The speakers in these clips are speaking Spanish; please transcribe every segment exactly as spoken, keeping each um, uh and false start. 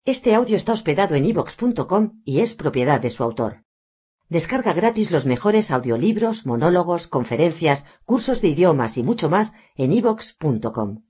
Este audio está hospedado en iVoox punto com y es propiedad de su autor. Descarga gratis los mejores audiolibros, monólogos, conferencias, cursos de idiomas y mucho más en iVoox punto com.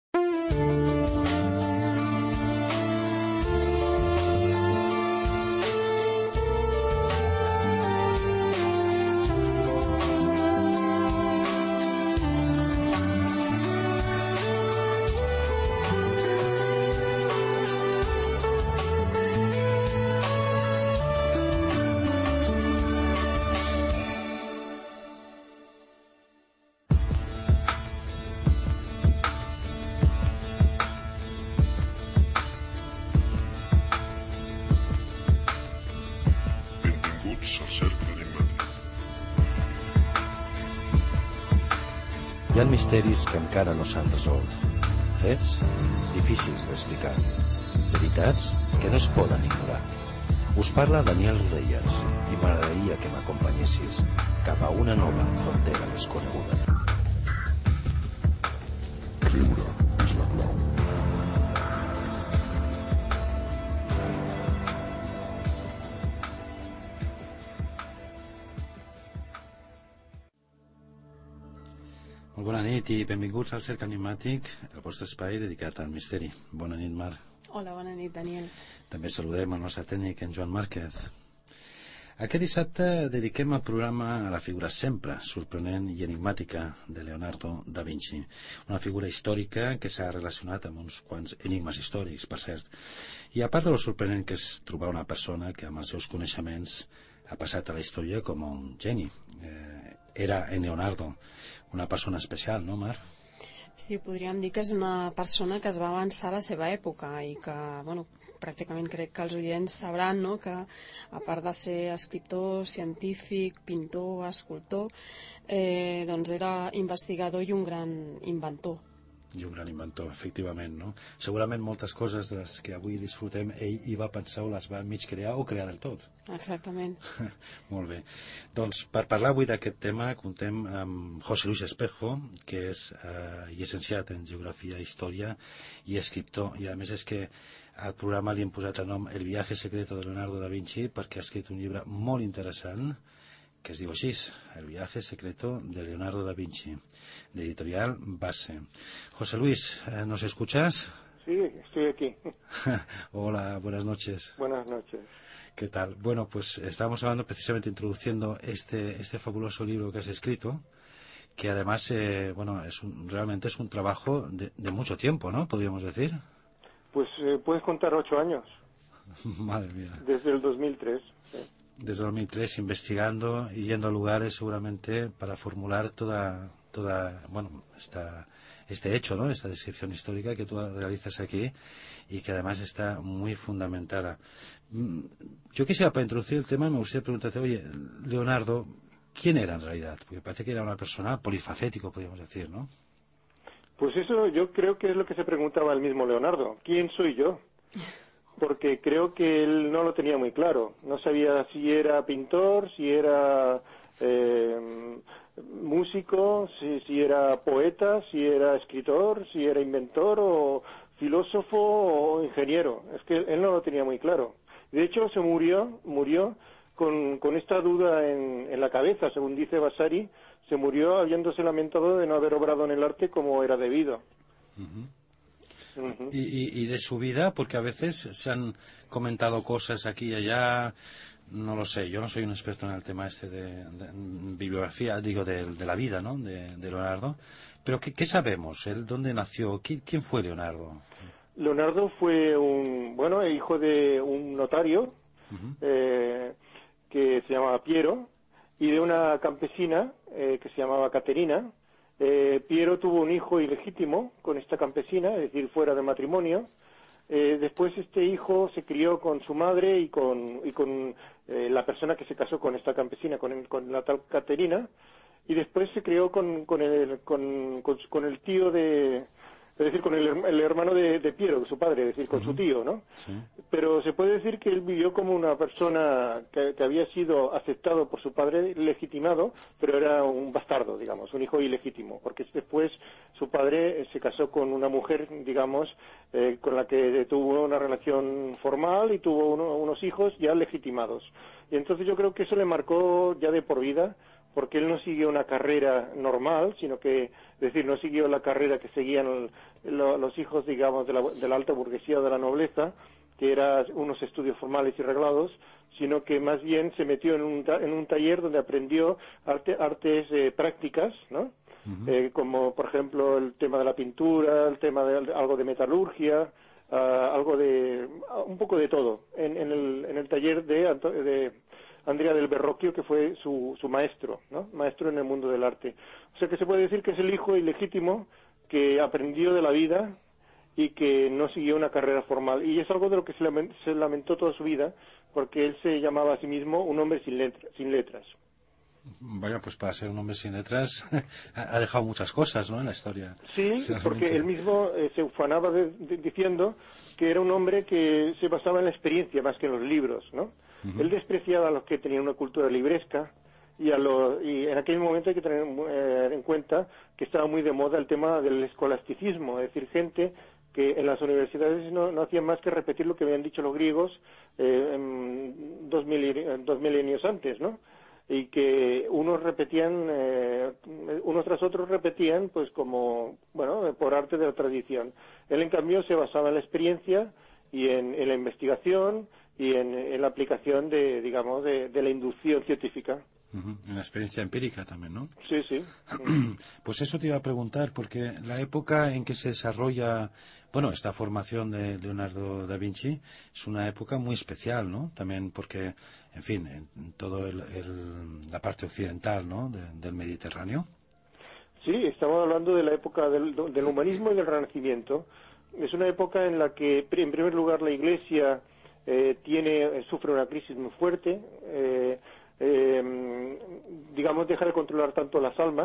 Hi ha misteris que encara no s'han resolt, fets difícils d'explicar, veritats que no es poden ignorar. Us parla Daniel Rodelles i m'agradaria que m'acompanyessis cap a una nova frontera desconeguda. Creure és la clau. Molt bona nit i benvinguts al Cercle Enigmàtic, el vostre espai dedicat al misteri. Bona nit, Mar. Hola, bona nit, Daniel. També saludem el nostre tècnic, en Joan Márquez. Aquest dissabte dediquem el programa a la figura sempre sorprenent i enigmàtica de Leonardo da Vinci, una figura històrica que s'ha relacionat amb uns quants enigmes històrics, per cert. I a part de lo sorprenent que és trobar una persona que amb els seus coneixements ha passat a la història com un geni. Eh, era en Leonardo una persona especial, no, Mar? Sí, podríem dir que és una persona que es va avançar a la seva època i que, bueno, pràcticament crec que els oients sabran, no?, que a part de ser escriptor, científic, pintor, escultor, eh, doncs era investigador i un gran inventor. I un gran inventor, efectivament, no? Segurament moltes coses de les que avui disfrutem ell hi va pensar o les va mig crear o crear del tot. Exactament. Molt bé. Doncs per parlar avui d'aquest tema contem amb José Luis Espejo, que és eh, llicenciat en Geografia i Història i escriptor, i a més és que al programa li hem posat el nom El viaje secreto de Leonardo da Vinci perquè ha escrit un llibre molt interessant que es diu així, El viaje secreto de Leonardo da Vinci, de editorial Base. José Luis, ¿nos escuchas? Sí, estoy aquí. Hola, buenas noches. Buenas noches. ¿Qué tal? Bueno, pues estábamos hablando precisamente, introduciendo este, este fabuloso libro que has escrito, que además, eh, bueno, es un, realmente es un trabajo de, de mucho tiempo, ¿no? Podríamos decir. Pues eh, puedes contar ocho años. Madre mía. Desde el dos mil tres, sí. Desde dos mil tres, investigando y yendo a lugares seguramente para formular toda, toda bueno, esta, este hecho, ¿no? Esta descripción histórica que tú realizas aquí y que además está muy fundamentada. Yo quisiera, para introducir el tema, me gustaría preguntarte, oye, Leonardo, ¿quién era en realidad? Porque parece que era una persona polifacético, podríamos decir, ¿no? Pues eso yo creo que es lo que se preguntaba el mismo Leonardo. ¿Quién soy yo? Porque creo que él no lo tenía muy claro. No sabía si era pintor, si era eh, músico, si, si era poeta, si era escritor, si era inventor o filósofo o ingeniero. Es que él no lo tenía muy claro. De hecho, se murió, murió con, con esta duda en, en la cabeza, según dice Vasari, se murió habiéndose lamentado de no haber obrado en el arte como era debido. Uh-huh. Uh-huh. Y, y, y de su vida, porque a veces se han comentado cosas aquí y allá, no lo sé, yo no soy un experto en el tema este de, de, de bibliografía, digo, de, de la vida, ¿no?, de, de Leonardo, pero ¿qué, qué sabemos? ¿Él dónde nació? ¿Quién, quién fue Leonardo? Leonardo fue un, bueno, hijo de un notario uh-huh. eh, que se llamaba Piero y de una campesina eh, que se llamaba Caterina. Eh, Piero tuvo un hijo ilegítimo con esta campesina, es decir, fuera de matrimonio. Eh, después este hijo se crió con su madre y con, y con eh, la persona que se casó con esta campesina, con, el, con la tal Caterina, y después se crió con, con, el, con, con, con el tío de, es decir, con el, el hermano de, de Piero, su padre, es decir, con uh-huh. su tío, ¿no? Sí. Pero se puede decir que él vivió como una persona que, que había sido aceptado por su padre, legitimado, pero era un bastardo, digamos, un hijo ilegítimo, porque después su padre se casó con una mujer, digamos, eh, con la que tuvo una relación formal y tuvo uno, unos hijos ya legitimados. Y entonces yo creo que eso le marcó ya de por vida, porque él no siguió una carrera normal, sino que, es decir, no siguió la carrera que seguían el, lo, los hijos, digamos, de la, de la alta burguesía o de la nobleza, que eran unos estudios formales y reglados, sino que más bien se metió en un, en un taller donde aprendió arte, artes eh, prácticas, ¿no? Uh-huh. Eh, como, por ejemplo, el tema de la pintura, el tema de algo de metalurgia, uh, algo de, un poco de todo, en, en, el, en el taller de... de Andrea del Verrocchio, que fue su, su maestro, ¿no? Maestro en el mundo del arte. O sea que se puede decir que es el hijo ilegítimo que aprendió de la vida y que no siguió una carrera formal. Y es algo de lo que se lamentó, se lamentó toda su vida, porque él se llamaba a sí mismo un hombre sin, letra, sin letras. Vaya, pues para ser un hombre sin letras ha dejado muchas cosas, ¿no?, en la historia. Sí, realmente. Porque él mismo eh, se ufanaba de, de, diciendo que era un hombre que se basaba en la experiencia más que en los libros, ¿no? Uh-huh. Él despreciaba a los que tenían una cultura libresca y, a los, y en aquel momento hay que tener eh, en cuenta que estaba muy de moda el tema del escolasticismo, es decir, gente que en las universidades no, no hacían más que repetir lo que habían dicho los griegos eh, en dos, mil, dos milenios antes, ¿no? Y que unos repetían, eh, unos tras otros repetían, pues como, bueno, por arte de la tradición. Él, en cambio, se basaba en la experiencia y en, en la investigación y en, en la aplicación de, digamos, de, de la inducción científica. Uh-huh. En la experiencia empírica también, ¿no? Sí, sí. Pues eso te iba a preguntar, porque la época en que se desarrolla, bueno, esta formación de Leonardo da Vinci es una época muy especial, ¿no? También porque, en fin, en todo el, el, la parte occidental, ¿no?, de, del Mediterráneo. Sí, estamos hablando de la época del, del humanismo y del Renacimiento. Es una época en la que, en primer lugar, la Iglesia eh, tiene sufre una crisis muy fuerte. Eh, Eh, digamos, deja de controlar tanto las almas,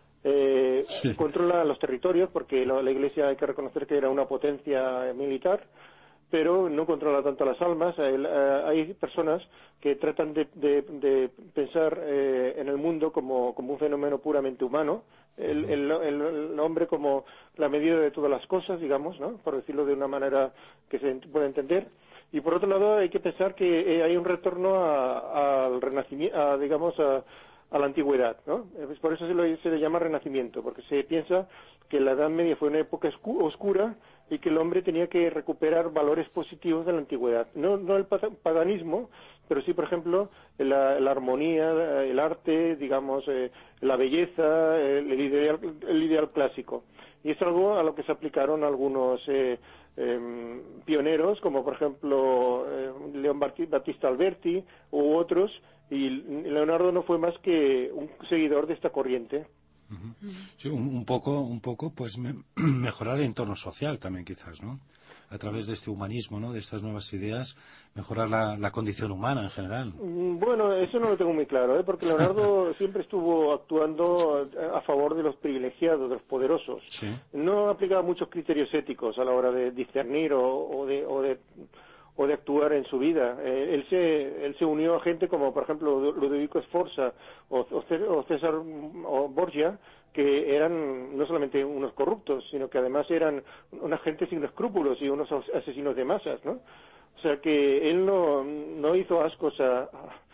eh, sí. controla los territorios, porque la, la Iglesia hay que reconocer que era una potencia militar, pero no controla tanto las almas. Eh, eh, hay personas que tratan de, de, de pensar eh, en el mundo como, como un fenómeno puramente humano, el, el, el, el hombre como la medida de todas las cosas, digamos, ¿no?, por decirlo de una manera que se pueda entender. Y por otro lado hay que pensar que eh, hay un retorno al renacimiento, a, digamos, a, a la antigüedad, ¿no? Por eso se, lo, se le llama renacimiento, porque se piensa que la Edad Media fue una época oscura y que el hombre tenía que recuperar valores positivos de la antigüedad. No, no el paganismo, pero sí, por ejemplo, la, la armonía, el arte, digamos, eh, la belleza, el, el, ideal, el ideal clásico. Y es algo a lo que se aplicaron algunos eh, eh, pioneros, como por ejemplo eh, León Battista Alberti u otros, y Leonardo no fue más que un seguidor de esta corriente. Uh-huh. Sí, un, un poco, un poco, pues me, mejorar el entorno social también, quizás, ¿no? A través de este humanismo, ¿no?, de estas nuevas ideas, mejorar la, la condición humana en general. Bueno, eso no lo tengo muy claro, ¿eh? Porque Leonardo siempre estuvo actuando a favor de los privilegiados, de los poderosos. Sí. No aplicaba muchos criterios éticos a la hora de discernir o, o, de, o, de, o de actuar en su vida. Eh, él, se, él se unió a gente como, por ejemplo, Ludovico Sforza o, o César o Borgia, que eran no solamente unos corruptos, sino que además eran una gente sin escrúpulos y unos asesinos de masas, ¿no? O sea que él no, no hizo ascos a,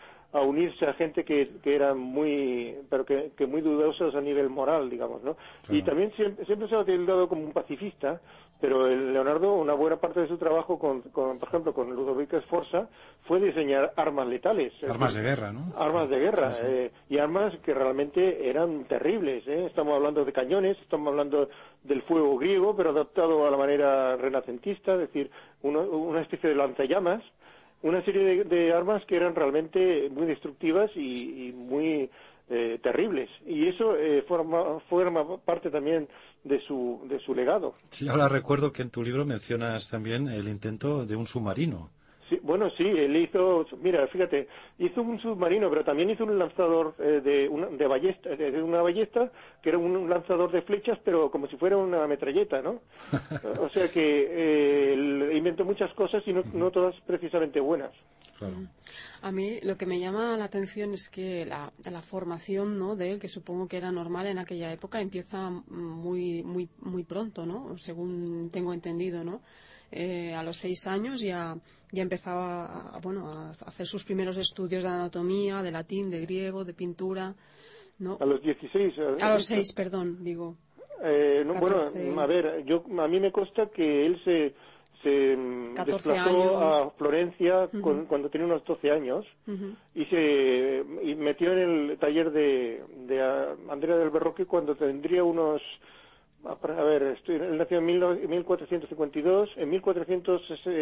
a unirse a gente que, que eran muy, pero que, que muy dudosos a nivel moral, digamos, ¿no? Claro. Y también siempre, siempre se ha tildado como un pacifista, pero el Leonardo, una buena parte de su trabajo, con, con por ejemplo, con Ludovico Sforza, fue diseñar armas letales. Armas de guerra, ¿no? Armas de guerra, sí, sí. Eh, y armas que realmente eran terribles, ¿eh? Estamos hablando de cañones, estamos hablando del fuego griego, pero adaptado a la manera renacentista, es decir, uno, una especie de lanzallamas, una serie de, de armas que eran realmente muy destructivas y, y muy eh, terribles. Y eso eh, forma, forma parte también de su, de su legado. Sí, ahora recuerdo que en tu libro mencionas también el intento de un submarino. Sí, Bueno, sí, él hizo, mira, fíjate, hizo un submarino, pero también hizo un lanzador eh, de, una, de ballesta, de una ballesta, que era un, un lanzador de flechas, pero como si fuera una metralleta, ¿no? O sea que eh, él inventó muchas cosas y no, no todas precisamente buenas. Claro. A mí lo que me llama la atención es que la, la formación, ¿no?, de él, que supongo que era normal en aquella época, empieza muy muy muy pronto, ¿no? Según tengo entendido, ¿no? Eh, a los seis años ya, ya empezaba a, a, bueno, a hacer sus primeros estudios de anatomía, de latín, de griego, de pintura, ¿no? A los dieciséis. A los seis, perdón, digo. Eh, no, bueno, catorce. a ver, yo a mí me consta que él se, se desplazó años. a Florencia Uh-huh. con, cuando tenía unos doce años Uh-huh. y se y metió en el taller de, de Andrea del Verrocchio cuando tendría unos... A ver, estoy, él nació en mil cuatrocientos cincuenta y dos, en mil cuatrocientos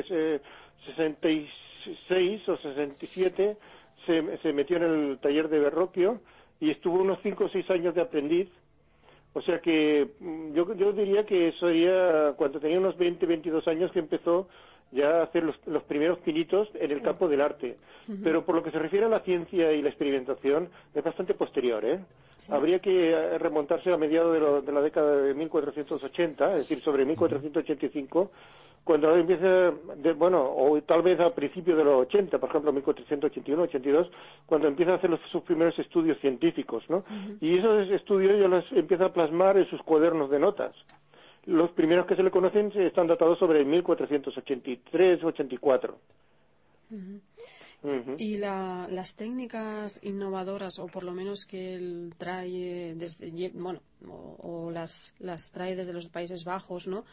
sesenta y seis o sesenta y siete se, se metió en el taller de Verrocchio y estuvo unos cinco o seis años de aprendiz. O sea que yo, yo diría que sería cuando tenía unos veinte, veintidós años que empezó ya a hacer los, los primeros pinitos en el campo del arte. Uh-huh. Pero por lo que se refiere a la ciencia y la experimentación, es bastante posterior, ¿eh? Sí. Habría que remontarse a mediados de, lo, de la década de mil cuatrocientos ochenta, es decir, sobre mil cuatrocientos ochenta y cinco, cuando empieza, de, bueno, o tal vez a principios de los ochenta, por ejemplo, mil cuatrocientos ochenta y uno, ochenta y dos, cuando empieza a hacer los, sus primeros estudios científicos, ¿no? Uh-huh. Y esos estudios ya los empieza a plasmar en sus cuadernos de notas. Los primeros que se le conocen están datados sobre mil cuatrocientos ochenta y tres, ochenta y cuatro. Uh-huh. Uh-huh. Y la, las técnicas innovadoras, o por lo menos que él trae desde, bueno, o, o las, las trae desde los Países Bajos, ¿no?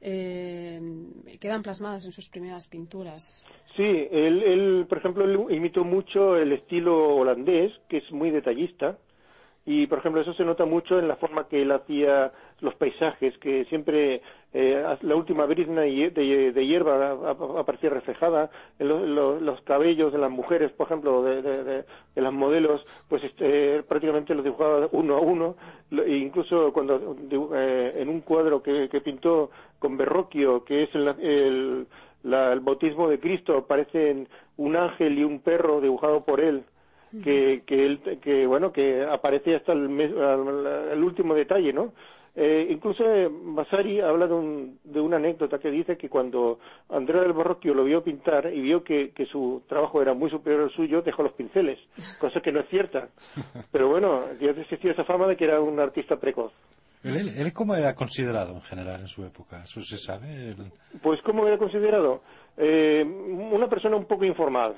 Eh, quedan plasmadas en sus primeras pinturas. Sí, él, él, por ejemplo, él imitó mucho el estilo holandés, que es muy detallista. Y, por ejemplo, eso se nota mucho en la forma que él hacía los paisajes, que siempre eh, la última brizna de, de, de hierba aparecía reflejada, en lo, lo, los cabellos de las mujeres, por ejemplo, de, de, de, de las modelos, pues este, prácticamente los dibujaba uno a uno, e incluso cuando eh, en un cuadro que, que pintó con Verrocchio, que es el, el, la, el bautismo de Cristo, aparecen un ángel y un perro dibujado por él, que que él que bueno que aparece hasta el, mes, el último detalle, ¿no? Eh, incluso eh, Vasari habla de, un, de una anécdota que dice que cuando Andrea del Verrocchio lo vio pintar y vio que, que su trabajo era muy superior al suyo, dejó los pinceles, cosa que no es cierta. Pero bueno, ya existía esa fama de que era un artista precoz. ¿Él, él cómo era considerado en general en su época? ¿Eso se sabe? ¿El... Pues cómo era considerado? Eh, una persona un poco informal.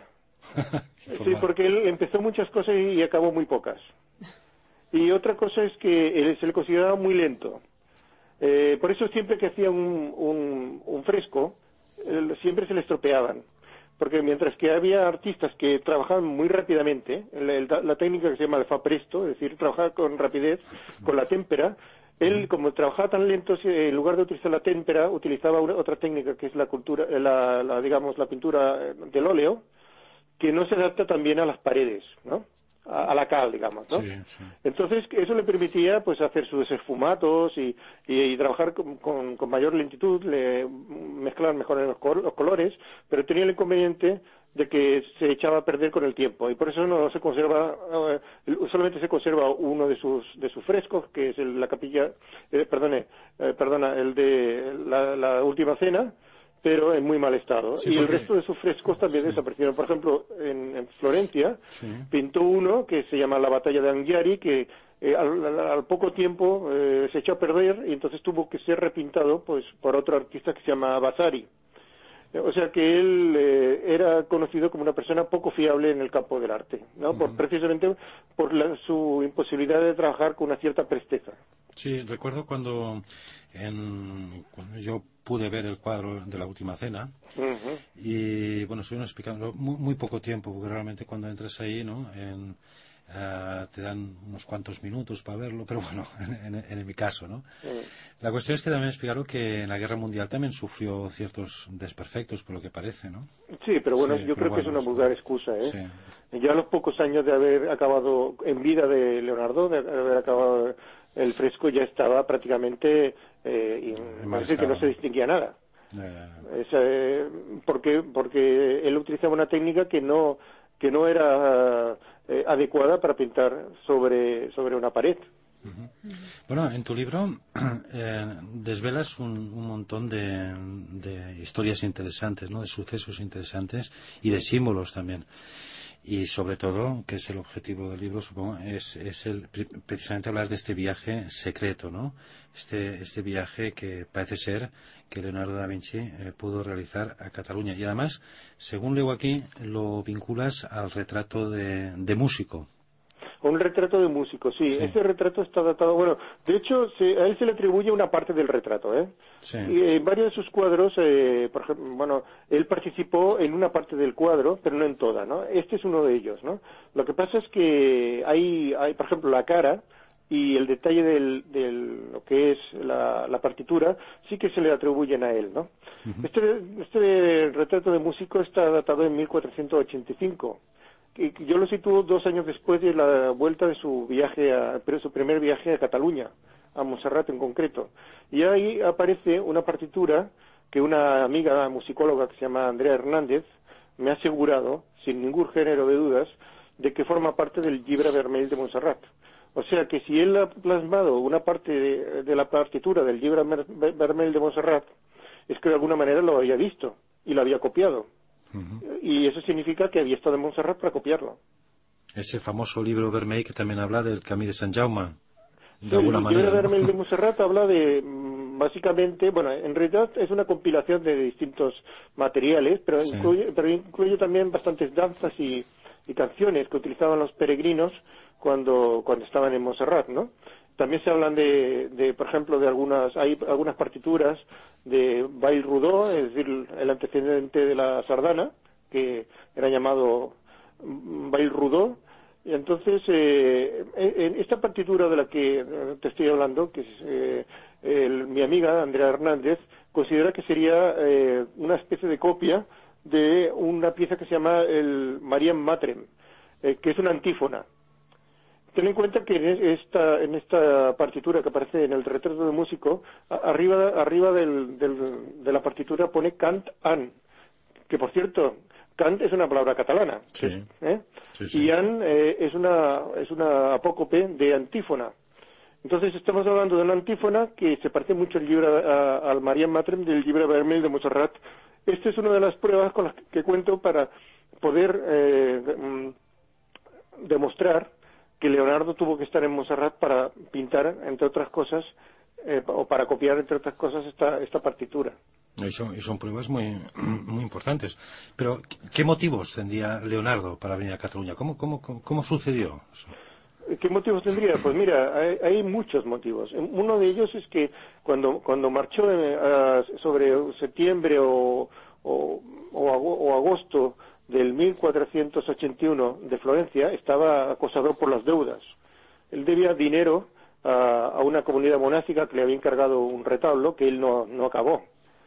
Sí, porque él empezó muchas cosas y acabó muy pocas. Y otra cosa es que él se le consideraba muy lento. Eh, por eso siempre que hacía un, un, un fresco, él, siempre se le estropeaban. Porque mientras que había artistas que trabajaban muy rápidamente, la, la técnica que se llama el fa presto, es decir, trabajar con rapidez, con la témpera, él, como trabajaba tan lento, en lugar de utilizar la témpera, utilizaba una, otra técnica que es la cultura, la, la, digamos, la pintura del óleo, que no se adapta también a las paredes, ¿no? A, a la cal, digamos, ¿no? Sí, sí. Entonces, eso le permitía, pues, hacer sus esfumatos y, y, y trabajar con, con, con mayor lentitud, le, mezclar mejor los, col los colores, pero tenía el inconveniente de que se echaba a perder con el tiempo, y por eso no se conserva, uh, solamente se conserva uno de sus de sus frescos, que es el, la capilla, eh, perdone, eh, perdona, el de la, la Última Cena, pero en muy mal estado. Sí, y el resto de sus frescos también sí. desaparecieron. Por ejemplo, en, en Florencia sí. pintó uno que se llama La Batalla de Anghiari, que eh, al, al, al poco tiempo eh, se echó a perder y entonces tuvo que ser repintado pues por otro artista que se llama Vasari. O sea que él eh, era conocido como una persona poco fiable en el campo del arte, ¿no? Uh-huh. Por, precisamente por la, su imposibilidad de trabajar con una cierta presteza. Sí, recuerdo cuando, en, cuando yo pude ver el cuadro de La Última Cena, uh-huh. y bueno, estuvieron explicando muy, muy poco tiempo, porque realmente cuando entras ahí, ¿no? En, Uh, te dan unos cuantos minutos para verlo, pero bueno, en, en, en mi caso, ¿no? Mm. La cuestión es que también explicaron que en la Guerra Mundial también sufrió ciertos desperfectos, por lo que parece, ¿no? Sí, pero bueno, sí, yo pero creo bueno, que es una está... vulgar excusa, ¿eh? Sí. Ya a los pocos años de haber acabado en vida de Leonardo, de haber acabado el fresco, ya estaba prácticamente, eh, y parece que no se distinguía nada. Uh... Es, eh, porque, porque él utilizaba una técnica que no, que no era eh, adecuada para pintar sobre, sobre una pared. Uh-huh. Bueno, en tu libro eh, desvelas un, un montón de, de historias interesantes, ¿no? De sucesos interesantes y de símbolos también. Y sobre todo, que es el objetivo del libro, supongo, es, es el, precisamente hablar de este viaje secreto, ¿no? Este, este viaje que parece ser que Leonardo da Vinci eh, pudo realizar a Cataluña. Y además, según leo aquí, lo vinculas al retrato de, de músico. Un retrato de músico, sí. sí. Ese retrato está datado... Bueno, de hecho, se, a él se le atribuye una parte del retrato, ¿eh? Sí. Y en varios de sus cuadros, eh, por ejemplo, bueno, él participó en una parte del cuadro, pero no en toda, ¿no? Este es uno de ellos, ¿no? Lo que pasa es que hay, hay por ejemplo, la cara y el detalle del, del lo que es la, la partitura, sí que se le atribuyen a él, ¿no? Uh-huh. Este, este retrato de músico está datado en mil cuatrocientos ochenta y cinco. Yo lo sitúo dos años después de la vuelta de su viaje, a, pero su primer viaje a Cataluña, a Montserrat en concreto. Y ahí aparece una partitura que una amiga musicóloga que se llama Andrea Hernández me ha asegurado, sin ningún género de dudas, de que forma parte del Llibre Vermell de Montserrat. O sea que si él ha plasmado una parte de, de la partitura del Llibre Vermell de Montserrat, es que de alguna manera lo había visto y lo había copiado. Uh-huh. Y eso significa que había estado en Montserrat para copiarlo. Ese famoso libro Vermell que también habla del Camí de Sant Jaume, de sí, alguna el manera. El libro Vermell, ¿no?, de Montserrat habla de, básicamente, bueno, en realidad es una compilación de distintos materiales, pero, sí. incluye, pero incluye también bastantes danzas y, y canciones que utilizaban los peregrinos cuando, cuando estaban en Montserrat, ¿no? También se hablan de, de, por ejemplo, de algunas, hay algunas partituras de Bail Rodó, es decir, el antecedente de la sardana, que era llamado Bail Rodó. Y entonces, eh, en esta partitura de la que te estoy hablando, que es eh, el, mi amiga Andrea Hernández, considera que sería eh, una especie de copia de una pieza que se llama el Mariam Matrem, eh, que es una antífona. Ten en cuenta que en esta, en esta partitura que aparece en el retrato de músico, arriba, arriba del, del, de la partitura pone Cant An, que por cierto, Cant es una palabra catalana. Sí. ¿eh? Sí, sí. Y An eh, es una es una apócope de antífona. Entonces estamos hablando de una antífona que se parece mucho al libro a, al Mariam Matrem del Llibre Vermell de Montserrat. Esta es una de las pruebas con las que cuento para poder eh, demostrar que Leonardo tuvo que estar en Montserrat para pintar, entre otras cosas, eh, o para copiar, entre otras cosas, esta, esta partitura. Y son, y son pruebas muy, muy importantes. Pero, ¿qué motivos tendría Leonardo para venir a Cataluña? ¿Cómo, cómo, cómo, cómo sucedió eso? ¿Qué motivos tendría? Pues mira, hay, hay muchos motivos. Uno de ellos es que cuando, cuando marchó eh, sobre septiembre o, o, o, o agosto del mil cuatrocientos ochenta y uno de Florencia, estaba acosado por las deudas. Él debía dinero a, a una comunidad monástica que le había encargado un retablo que él no, no acabó.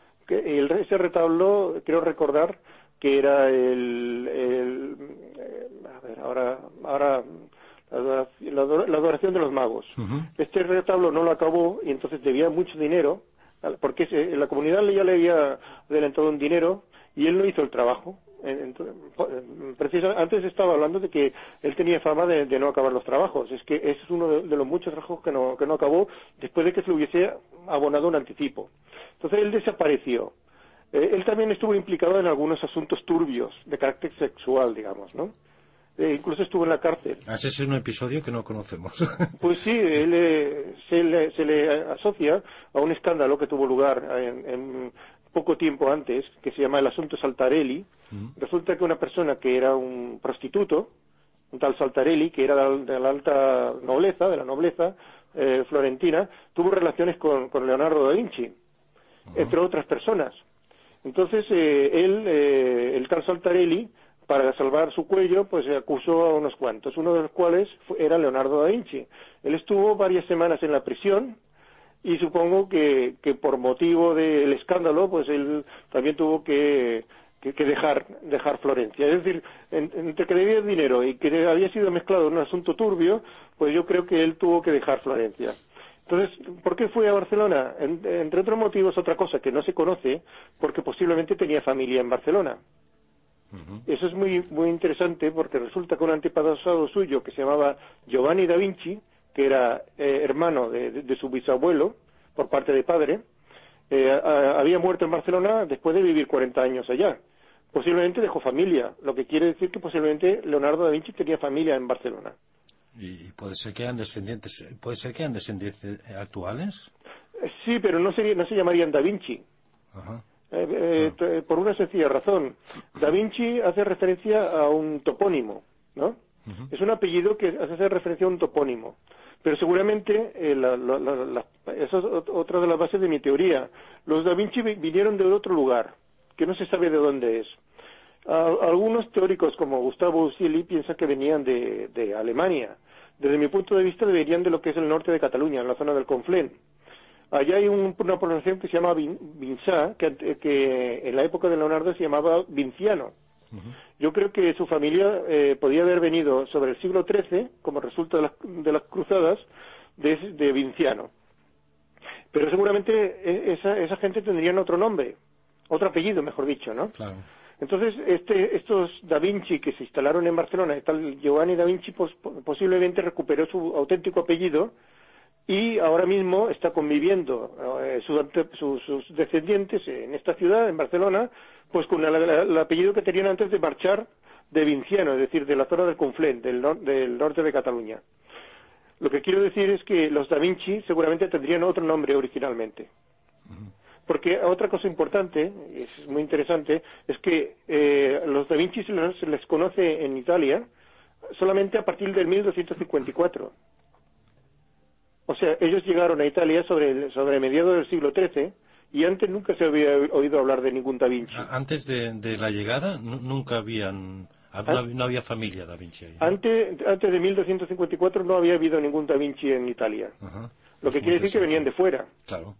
Que el, ese retablo, creo recordar que era el... el eh, a ver, ahora... ahora la, la, la adoración de los magos. Uh-huh. Este retablo no lo acabó y entonces debía mucho dinero, porque se, la comunidad ya le había adelantado un dinero y él no hizo el trabajo. Entonces, precisa, antes estaba hablando de que él tenía fama de, de no acabar los trabajos. Es que ese es uno de, de los muchos trabajos que no, que no acabó después de que se le hubiese abonado un anticipo. Entonces él desapareció. Eh, él también estuvo implicado en algunos asuntos turbios de carácter sexual, digamos, ¿no? Eh, incluso estuvo en la cárcel. Ese es un episodio que no conocemos. Pues sí, él, eh, se, le, se le asocia a un escándalo que tuvo lugar en, en poco tiempo antes, que se llama el asunto Saltarelli. Mm. Resulta que una persona que era un prostituto, un tal Saltarelli, que era de la alta nobleza, de la nobleza eh, florentina, tuvo relaciones con, con Leonardo da Vinci, uh-huh. entre otras personas. Entonces, eh, él, eh, el tal Saltarelli, para salvar su cuello, pues acusó a unos cuantos, uno de los cuales fue, era Leonardo da Vinci. Él estuvo varias semanas en la prisión, y supongo que, que por motivo del escándalo, pues él también tuvo que, que, que dejar, dejar Florencia. Es decir, en, entre que debía dinero y que había sido mezclado en un asunto turbio, pues yo creo que él tuvo que dejar Florencia. Entonces, ¿por qué fue a Barcelona? En, entre otros motivos, otra cosa que no se conoce, porque posiblemente tenía familia en Barcelona. Uh-huh. Eso es muy muy interesante porque resulta que un antepasado suyo que se llamaba Giovanni da Vinci, que era eh, hermano de, de, de su bisabuelo por parte de padre, eh, a, había muerto en Barcelona después de vivir cuarenta años allá. Posiblemente dejó familia, lo que quiere decir que posiblemente Leonardo da Vinci tenía familia en Barcelona. ¿Y puede ser que hayan descendientes, puede ser que hayan descendientes actuales? Sí, pero no sería, no se llamarían da Vinci. Ajá. Eh, eh, por una sencilla razón. Da Vinci hace referencia a un topónimo, ¿no? Uh-huh. Es un apellido que hace referencia a un topónimo. Pero seguramente, eh, la, la, la, la, esa es otra de las bases de mi teoría. Los Da Vinci vinieron de otro lugar, que no se sabe de dónde es. Uh, algunos teóricos, como Gustavo Usilli, piensan que venían de, de Alemania. Desde mi punto de vista, venían de lo que es el norte de Cataluña, en la zona del Conflent. Allá hay un, una población que se llama Vin, Vinçà, que, que en la época de Leonardo se llamaba Vinciano. Uh-huh. Yo creo que su familia eh, podía haber venido sobre el siglo trece, como resultado de las, de las cruzadas, de, de Vinciano. Pero seguramente esa, esa gente tendrían otro nombre, otro apellido, mejor dicho, ¿no? Claro. Entonces, este, estos Da Vinci que se instalaron en Barcelona, tal Giovanni Da Vinci pos, posiblemente recuperó su auténtico apellido, y ahora mismo está conviviendo eh, sus, sus, sus descendientes en esta ciudad, en Barcelona, pues con el, el apellido que tenían antes de marchar de Vinciano, es decir, de la zona del Conflent, del, nor, del norte de Cataluña. Lo que quiero decir es que los Da Vinci seguramente tendrían otro nombre originalmente. Porque otra cosa importante, y es muy interesante, es que eh, los Da Vinci se les, se les conoce en Italia solamente a partir del mil doscientos cincuenta y cuatro. O sea, ellos llegaron a Italia sobre, sobre mediados del siglo trece y antes nunca se había oído hablar de ningún Da Vinci. Antes de, de la llegada nunca habían, no, no había familia Da Vinci ahí, ¿no? Antes, antes de mil doscientos cincuenta y cuatro no había habido ningún Da Vinci en Italia. Ajá. Lo que quiere decir que venían de fuera. Claro.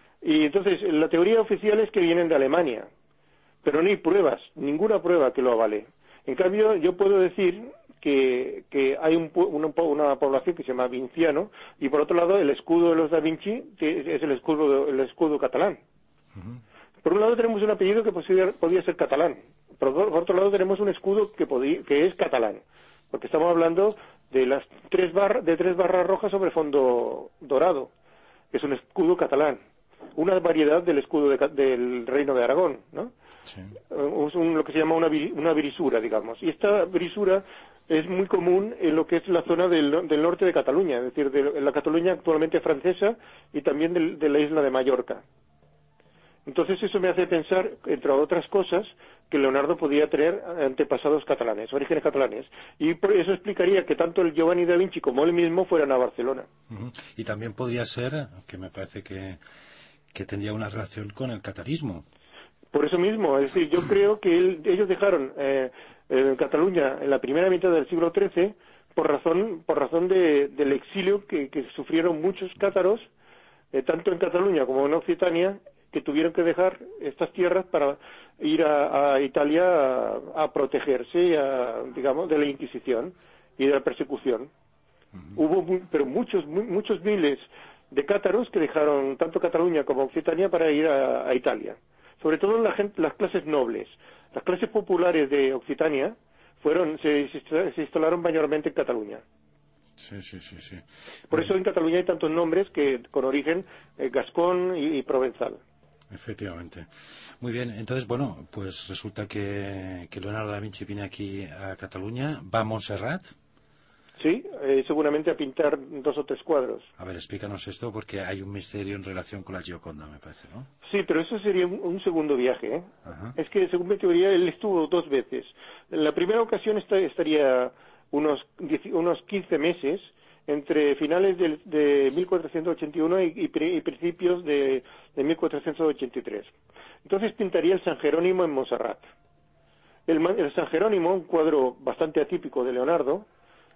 Y entonces, la teoría oficial es que vienen de Alemania, pero no hay pruebas, ninguna prueba que lo avale. En cambio, yo puedo decir que, que hay un, una, una población que se llama Vinciano, y por otro lado el escudo de los Da Vinci es el escudo, el escudo catalán. Uh-huh. Por un lado tenemos un apellido que podía, podía ser catalán, por, por otro lado tenemos un escudo que, podía, que es catalán, porque estamos hablando de las tres barras, de tres barras rojas sobre fondo dorado, que es un escudo catalán, una variedad del escudo de, del Reino de Aragón, ¿no? Sí. Es un, lo que se llama una, una brisura, digamos, y esta brisura es muy común en lo que es la zona del, del norte de Cataluña, es decir, de la Cataluña actualmente francesa y también de, de la isla de Mallorca. Entonces eso me hace pensar, entre otras cosas, que Leonardo podía tener antepasados catalanes, orígenes catalanes, y por eso explicaría que tanto el Giovanni da Vinci como él mismo fueran a Barcelona. Uh-huh. Y también podría ser, que me parece que, que tendría una relación con el catarismo. Por eso mismo, es decir, yo creo que él, ellos dejaron eh, en Cataluña en la primera mitad del siglo trece por razón por razón de, del exilio que, que sufrieron muchos cátaros, eh, tanto en Cataluña como en Occitania, que tuvieron que dejar estas tierras para ir a, a Italia a, a protegerse, a, digamos, de la Inquisición y de la persecución. Uh-huh. Hubo, muy, pero muchos, muy, muchos miles de cátaros que dejaron tanto Cataluña como Occitania para ir a, a Italia. Sobre todo la gente, las clases nobles. Las clases populares de Occitania fueron, se, se, se instalaron mayormente en Cataluña. Sí, sí, sí, sí. Por eso en Cataluña hay tantos nombres que con origen eh, gascón y, y provenzal. Efectivamente. Muy bien, entonces, bueno, pues resulta que, que Leonardo da Vinci viene aquí a Cataluña, va a Montserrat. Sí, eh, seguramente a pintar dos o tres cuadros. A ver, explícanos esto porque hay un misterio en relación con la Gioconda, me parece, ¿no? Sí, pero eso sería un, un segundo viaje, ¿eh? Es que, según mi teoría, él estuvo dos veces. En la primera ocasión está, estaría unos, unos quince meses, entre finales de, de mil cuatrocientos ochenta y uno y, y, y principios de, de mil cuatrocientos ochenta y tres. Entonces pintaría el San Jerónimo en Montserrat. El, el San Jerónimo, un cuadro bastante atípico de Leonardo,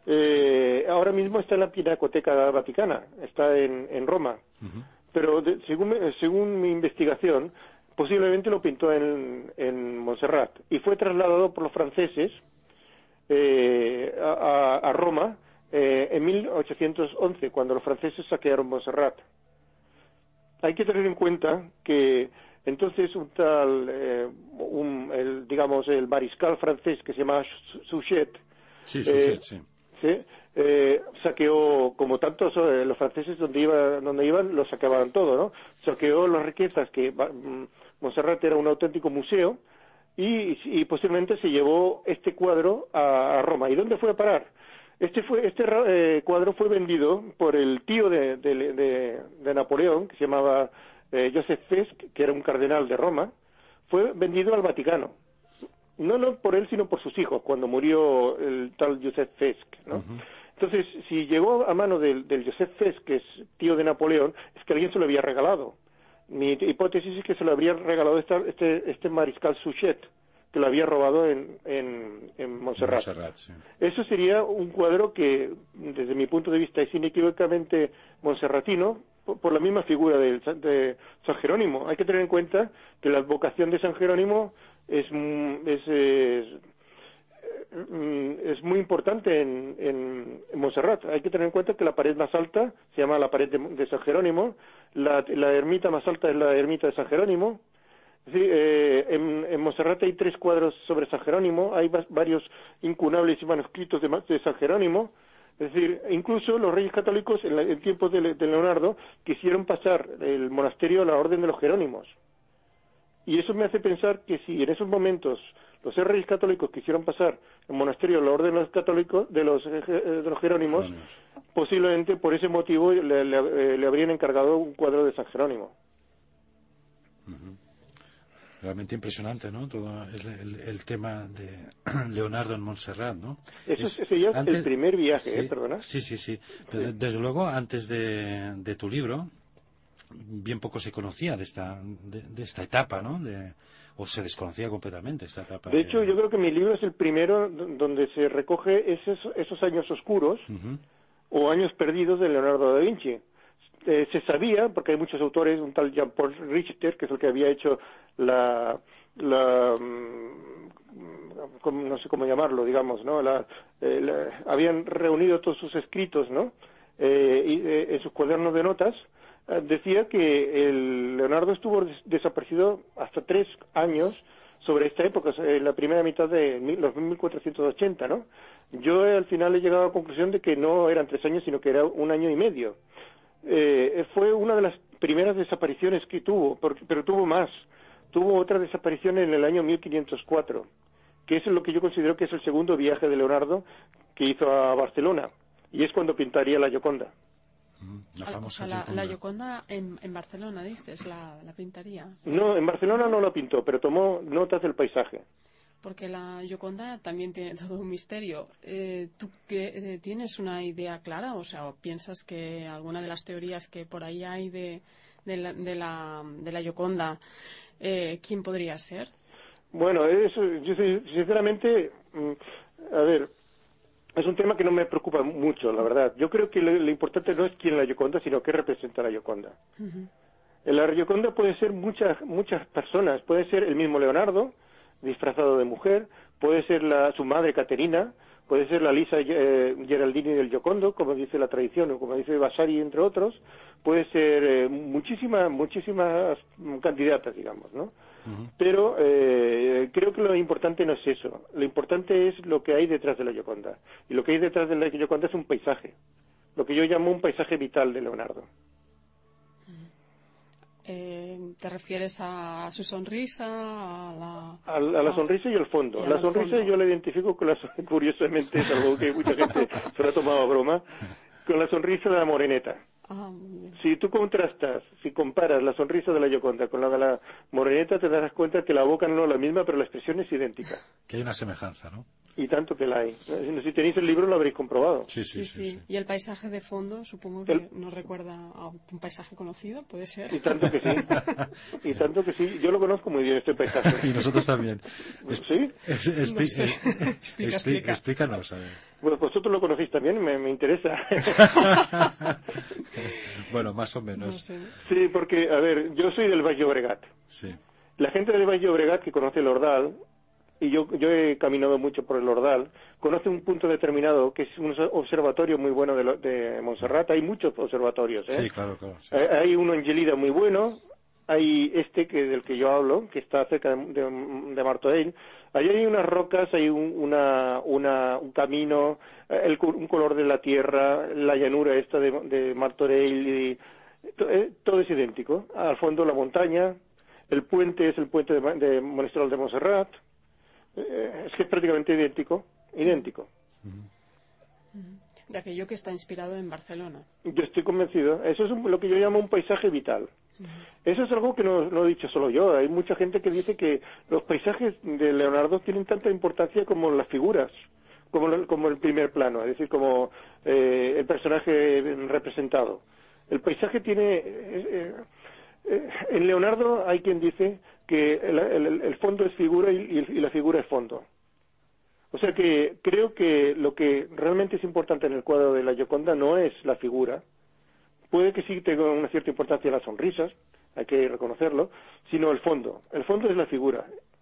eh, ahora mismo está en la Pinacoteca Vaticana, está en, en Roma. Uh-huh. Pero de, según, según mi investigación, posiblemente lo pintó en, en Montserrat y fue trasladado por los franceses eh, a, a Roma eh, en mil ochocientos once, cuando los franceses saquearon Montserrat. Hay que tener en cuenta que entonces un tal, eh, un, el, digamos, el mariscal francés que se llamaba Suchet, sí, Suchet, eh, sí. ¿sí? Eh, saqueó, como tantos eh, los franceses donde, iba, donde iban, lo saqueaban todo, ¿no? Saqueó las riquezas, que mm, Montserrat era un auténtico museo, y, y posiblemente se llevó este cuadro a, a Roma. ¿Y dónde fue a parar? Este fue este eh, cuadro fue vendido por el tío de, de, de, de Napoleón, que se llamaba eh, Joseph Fisk, que era un cardenal de Roma. Fue vendido al Vaticano. No, no por él, sino por sus hijos, cuando murió el tal Joseph Fisk, ¿no? Uh-huh. Entonces, si llegó a mano del, del Joseph Fisk, que es tío de Napoleón, es que alguien se lo había regalado. Mi hipótesis es que se lo habría regalado esta, este, este mariscal Suchet, que lo había robado en, en, en Montserrat. Montserrat, sí. Eso sería un cuadro que, desde mi punto de vista, es inequívocamente monserratino, por, por la misma figura de, de San Jerónimo. Hay que tener en cuenta que la advocación de San Jerónimo es, es, es, es muy importante en, en, en Montserrat. Hay que tener en cuenta que la pared más alta se llama la pared de, de San Jerónimo, la, la ermita más alta es la ermita de San Jerónimo. Sí, eh, en, en Montserrat hay tres cuadros sobre San Jerónimo, hay va varios incunables y manuscritos de, de San Jerónimo. Es decir, incluso los reyes católicos en, la, en tiempos de, de Leonardo quisieron pasar el monasterio a la orden de los Jerónimos. Y eso me hace pensar que si en esos momentos los reyes católicos quisieron pasar el monasterio a la orden de los católicos, de los, de los Jerónimos, Jerónimos, posiblemente por ese motivo le, le, le habrían encargado un cuadro de San Jerónimo. Uh-huh. Realmente impresionante, ¿no? Todo el, el, el tema de Leonardo en Montserrat, ¿no? Eso es, ese ya es antes, el primer viaje, sí, ¿eh? Perdona. Sí, sí, sí. Pero desde luego, antes de, de tu libro, bien poco se conocía de esta, de, de esta etapa, ¿no? De, o se desconocía completamente esta etapa. De hecho, de... yo creo que mi libro es el primero donde se recoge esos, esos años oscuros uh-huh. o años perdidos de Leonardo da Vinci. Eh, se sabía, porque hay muchos autores, un tal Jean-Paul Richter, que es el que había hecho la, la no sé cómo llamarlo, digamos, ¿no? La, eh, la, habían reunido todos sus escritos, ¿no? Eh, y, eh, en sus cuadernos de notas, eh, decía que el Leonardo estuvo des desaparecido hasta tres años sobre esta época, en la primera mitad de mil, los mil cuatrocientos ochenta, ¿no? Yo eh, al final he llegado a la conclusión de que no eran tres años, sino que era un año y medio. Eh, fue una de las primeras desapariciones que tuvo, porque, pero tuvo más. Tuvo otra desaparición en el año mil quinientos cuatro, que es lo que yo considero que es el segundo viaje de Leonardo que hizo a Barcelona, y es cuando pintaría la Gioconda. La famosa o sea, la, la Gioconda en, en Barcelona, dices, la, la pintaría. ¿Sí? No, en Barcelona no la pintó, pero tomó notas del paisaje. Porque la Gioconda también tiene todo un misterio. Eh, ¿Tú que, eh, tienes una idea clara? O sea, ¿piensas que alguna de las teorías que por ahí hay de, de, la, de, la, de la Gioconda, eh, quién podría ser? Bueno, eso, yo sinceramente, a ver, es un tema que no me preocupa mucho, la verdad. Yo creo que lo, lo importante no es quién es la Gioconda, sino qué representa la Gioconda. Uh-huh. La Gioconda puede ser muchas, muchas personas. Puede ser el mismo Leonardo, disfrazado de mujer, puede ser la, su madre Caterina, puede ser la Lisa eh, Geraldini del Giocondo, como dice la tradición, o como dice Vasari, entre otros, puede ser eh, muchísimas, muchísimas candidatas, digamos, ¿no? Uh-huh. Pero eh, creo que lo importante no es eso, lo importante es lo que hay detrás de la Gioconda, y lo que hay detrás de la Gioconda es un paisaje, lo que yo llamo un paisaje vital de Leonardo. Eh, ¿Te refieres a su sonrisa? A la, a la, a la sonrisa y al fondo. Y la sonrisa fondo. Yo la identifico con la, curiosamente, es algo que mucha gente se lo ha tomado a broma, con la sonrisa de la Moreneta. Ah, si tú contrastas, si comparas la sonrisa de la Gioconda con la de la Moreneta, te darás cuenta que la boca no es la misma, pero la expresión es idéntica. Que hay una semejanza, ¿no? Y tanto que la hay. Si tenéis el libro lo habréis comprobado. Sí, sí, sí. sí, sí. Y el paisaje de fondo, supongo que el... nos recuerda a un paisaje conocido, ¿puede ser? Y tanto que sí. Y tanto que sí. Yo lo conozco muy bien, este paisaje. Y nosotros también. ¿Sí? Es, es, no sé. explica, explica. Explícanos. A ver. Bueno, vosotros lo conocéis también, me, me interesa. Bueno, más o menos. No sé. Sí, porque, a ver, yo soy del Valle Llobregat. Sí. La gente del Valle Llobregat que conoce el Ordal y yo, yo he caminado mucho por el Ordal, conoce un punto determinado que es un observatorio muy bueno de, lo, de Montserrat. Hay muchos observatorios, ¿eh? Sí, claro, claro. Sí. Hay, hay uno en Gelida muy bueno, hay este que del que yo hablo, que está cerca de, de, de Martorell. Ahí hay unas rocas, hay un, una, una, un camino, el, un color de la tierra, la llanura esta de, de Martorell, y, eh, todo es idéntico. Al fondo la montaña, el puente es el puente de, de Monistrol de Montserrat. Eh, es que es prácticamente idéntico, idéntico. De aquello que está inspirado en Barcelona. Yo estoy convencido. Eso es un, lo que yo llamo un paisaje vital. Uh-huh. Eso es algo que no, no he dicho solo yo. Hay mucha gente que dice que los paisajes de Leonardo tienen tanta importancia como las figuras, como, como el primer plano, es decir, como eh, el personaje representado. El paisaje tiene... Eh, eh, en Leonardo hay quien dice que el, el, el fondo es figura y, y la figura es fondo. O sea que creo que lo que realmente es importante en el cuadro de la Gioconda no es la figura, puede que sí tenga una cierta importancia las sonrisas, hay que reconocerlo, sino el fondo. El fondo es la figura.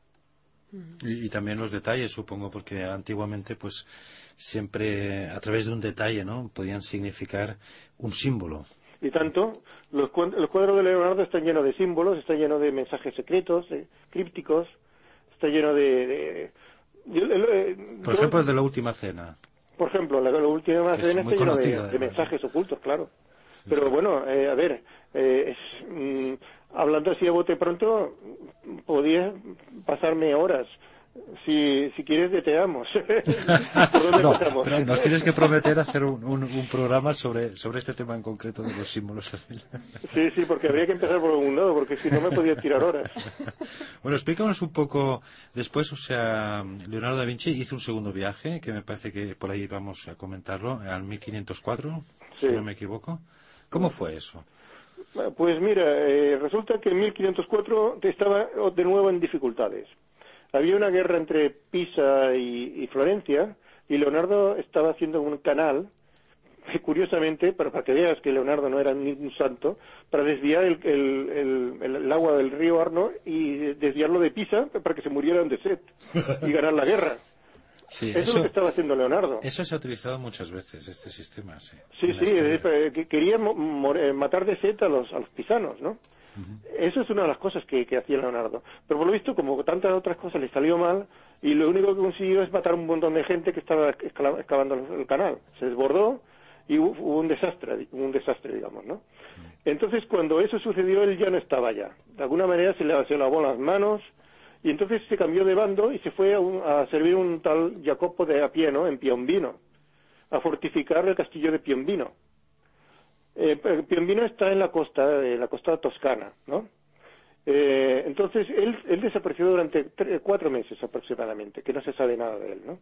Y, y también los detalles, supongo, porque antiguamente pues siempre a través de un detalle, ¿no?, podían significar un símbolo. Y tanto, los, los cuadros de Leonardo están llenos de símbolos, están llenos de mensajes secretos, de crípticos, está lleno de... de yo, eh, por yo, ejemplo, el de la Última Cena. Por ejemplo, la, la Última Cena está lleno de, de mensajes ocultos, claro. Sí, pero sí. bueno, eh, a ver, eh, es, mm, hablando así a bote pronto, podía pasarme horas. Si, si quieres, deteamos. No, pero nos tienes que prometer hacer un, un, un programa sobre, sobre este tema en concreto de los símbolos. Sí, sí, porque habría que empezar por algún lado, porque si no me podía tirar horas. Bueno, explícanos un poco después, o sea, Leonardo da Vinci hizo un segundo viaje, que me parece que por ahí vamos a comentarlo, al mil quinientos cuatro, sí. Si no me equivoco. ¿Cómo fue eso? Pues mira, eh, resulta que en mil quinientos cuatro estaba de nuevo en dificultades. Había una guerra entre Pisa y, y Florencia, y Leonardo estaba haciendo un canal, curiosamente, para, para que veas que Leonardo no era ningún santo, para desviar el, el, el, el agua del río Arno y desviarlo de Pisa para que se murieran de sed y ganar la guerra. Sí, eso, eso es lo que estaba haciendo Leonardo. Eso se ha utilizado muchas veces, este sistema. Sí, sí, sí eh, que quería matar de sed a los, a los pisanos, ¿no? Eso es una de las cosas que, que hacía Leonardo. Pero por lo visto, como tantas otras cosas le salió mal, y lo único que consiguió es matar un montón de gente que estaba excavando el canal. Se desbordó y hubo un desastre, un desastre, digamos, ¿no? Entonces, cuando eso sucedió, él ya no estaba ya. De alguna manera se le se lavó las manos, y entonces se cambió de bando y se fue a, un, a servir un tal Jacopo de Appieno, en Piombino, a fortificar el castillo de Piombino. Eh, Piombino está en la costa, en la costa toscana, ¿no? Eh, entonces, él, él desapareció durante tres, cuatro meses aproximadamente, que no se sabe nada de él, ¿no?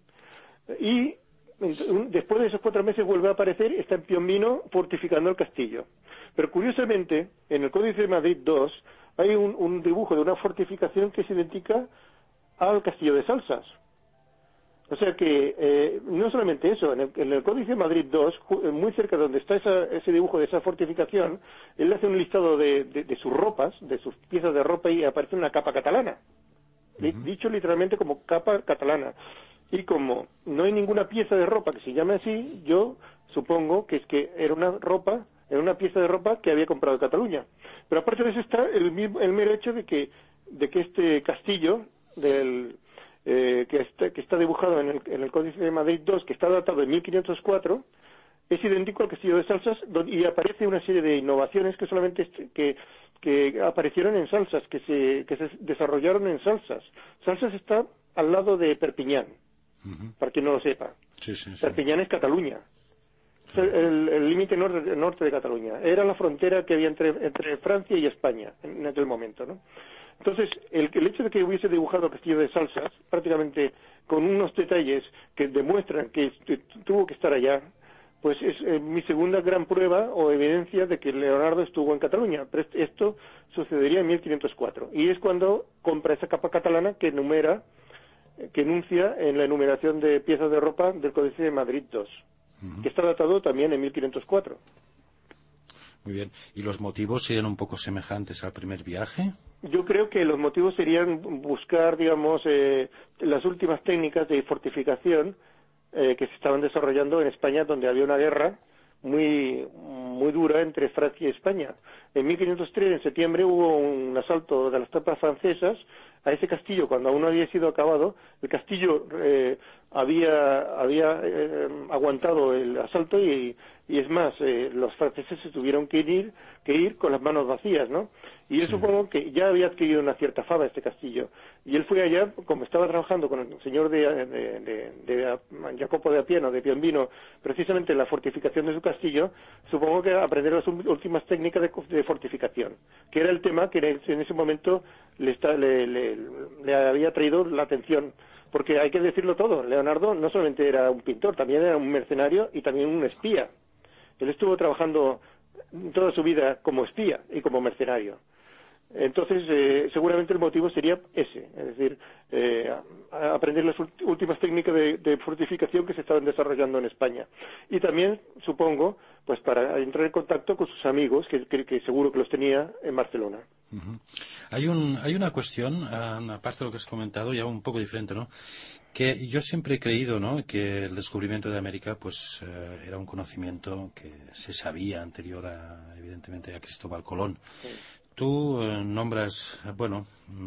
Y después de esos cuatro meses vuelve a aparecer, está en Piombino fortificando el castillo. Pero curiosamente, en el Códice de Madrid dos hay un, un dibujo de una fortificación que se identifica al castillo de Salsas. O sea que, eh, no solamente eso, en el, en el Códice de Madrid dos, muy cerca de donde está esa, ese dibujo de esa fortificación, él hace un listado de, de, de sus ropas, de sus piezas de ropa, y aparece una capa catalana. Uh-huh. Dicho literalmente como capa catalana. Y como no hay ninguna pieza de ropa que se llame así, yo supongo que es que era una ropa, era una pieza de ropa que había comprado en Cataluña. Pero aparte de eso está el, mismo, el mero hecho de que, de que este castillo del... Eh, que, está, que está dibujado en el, en el Códice de Madrid dos, que está datado en mil quinientos cuatro, es idéntico al castillo de Salsas, donde, y aparece una serie de innovaciones que solamente est- que, que aparecieron en Salsas, que se, que se desarrollaron en Salsas. Salsas está al lado de Perpiñán, uh-huh. Para quien no lo sepa. Sí, sí, sí. Perpiñán es Cataluña, sí. El límite norte, norte de Cataluña. Era la frontera que había entre, entre Francia y España en aquel momento, ¿no? Entonces, el, el hecho de que hubiese dibujado el castillo de Salsas, prácticamente con unos detalles que demuestran que tuvo que estar allá, pues es eh, mi segunda gran prueba o evidencia de que Leonardo estuvo en Cataluña. Pero esto sucedería en mil quinientos cuatro. Y es cuando compra esa capa catalana que enumera, que enuncia en la enumeración de piezas de ropa del Códice de Madrid dos, uh-huh. Que está datado también en mil quinientos cuatro. Muy bien. ¿Y los motivos serían un poco semejantes al primer viaje? yo creo que los motivos serían buscar, digamos, eh, las últimas técnicas de fortificación eh, que se estaban desarrollando en España, donde había una guerra muy muy dura entre Francia y España. En mil quinientos tres, en septiembre, hubo un asalto de las tropas francesas a ese castillo cuando aún no había sido acabado. El castillo eh, había había eh, aguantado el asalto y, y es más, eh, los franceses se tuvieron que ir que ir con las manos vacías, ¿no? Y yo sí. supongo que ya había adquirido una cierta fama este castillo. Y él fue allá, como estaba trabajando con el señor de, de, de, de Jacopo de Appiano, de Piombino, precisamente en la fortificación de su castillo, supongo que aprender las últimas técnicas de, de fortificación, que era el tema que en ese momento le, está, le, le, le había traído la atención. Porque hay que decirlo todo, Leonardo no solamente era un pintor, también era un mercenario y también un espía. Él estuvo trabajando toda su vida como espía y como mercenario. Entonces, eh, seguramente el motivo sería ese, es decir, eh, aprender las últimas técnicas de, de fortificación que se estaban desarrollando en España. Y también, supongo, pues para entrar en contacto con sus amigos, que, que, que seguro que los tenía en Barcelona. Uh-huh. Hay un, hay una cuestión, uh, aparte de lo que has comentado, ya un poco diferente, ¿no? Que yo siempre he creído, ¿no?, que el descubrimiento de América, pues, uh, era un conocimiento que se sabía anterior a, evidentemente, a Cristóbal Colón. Sí. Tú eh, nombras, bueno,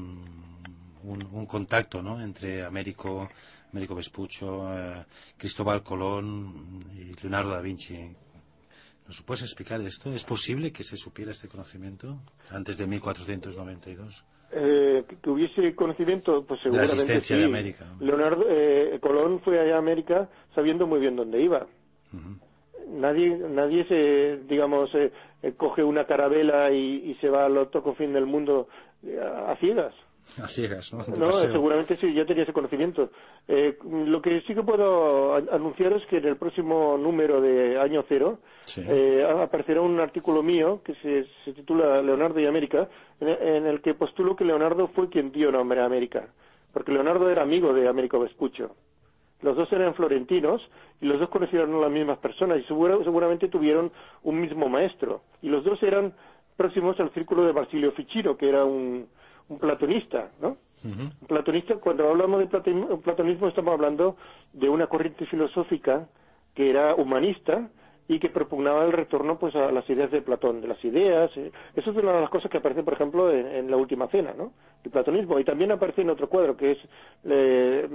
un, un contacto, ¿no?, entre Américo, Américo Vespuccio, eh, Cristóbal Colón y Leonardo da Vinci. ¿Nos puedes explicar esto? ¿Es posible que se supiera este conocimiento antes de mil cuatrocientos noventa y dos? Eh, que hubiese conocimiento, pues seguramente de la existencia sí. de América, ¿no? Leonardo eh, Colón fue allá a América sabiendo muy bien dónde iba. Uh-huh. Nadie, nadie se, digamos, eh, eh, coge una carabela y, y se va al otro confín del mundo eh, a ciegas. A ciegas, ¿no? No, seguramente sí, ya tenía ese conocimiento. Eh, lo que sí que puedo anunciar es que en el próximo número de Año Cero sí. eh, aparecerá un artículo mío que se, se titula Leonardo y América, en, en el que postulo que Leonardo fue quien dio nombre a América, porque Leonardo era amigo de Américo Vespuccio. Los dos eran florentinos y los dos conocieron a las mismas personas y segura, seguramente tuvieron un mismo maestro. Y los dos eran próximos al círculo de Basilio Ficino, que era un, un platonista, ¿no? Uh-huh. Un platonista, cuando hablamos de platonismo, platonismo estamos hablando de una corriente filosófica que era humanista y que propugnaba el retorno, pues, a las ideas de Platón, de las ideas. Eh. Eso es una de las cosas que aparece, por ejemplo, en, en La Última Cena, ¿no?, el platonismo. Y también aparece en otro cuadro que es eh,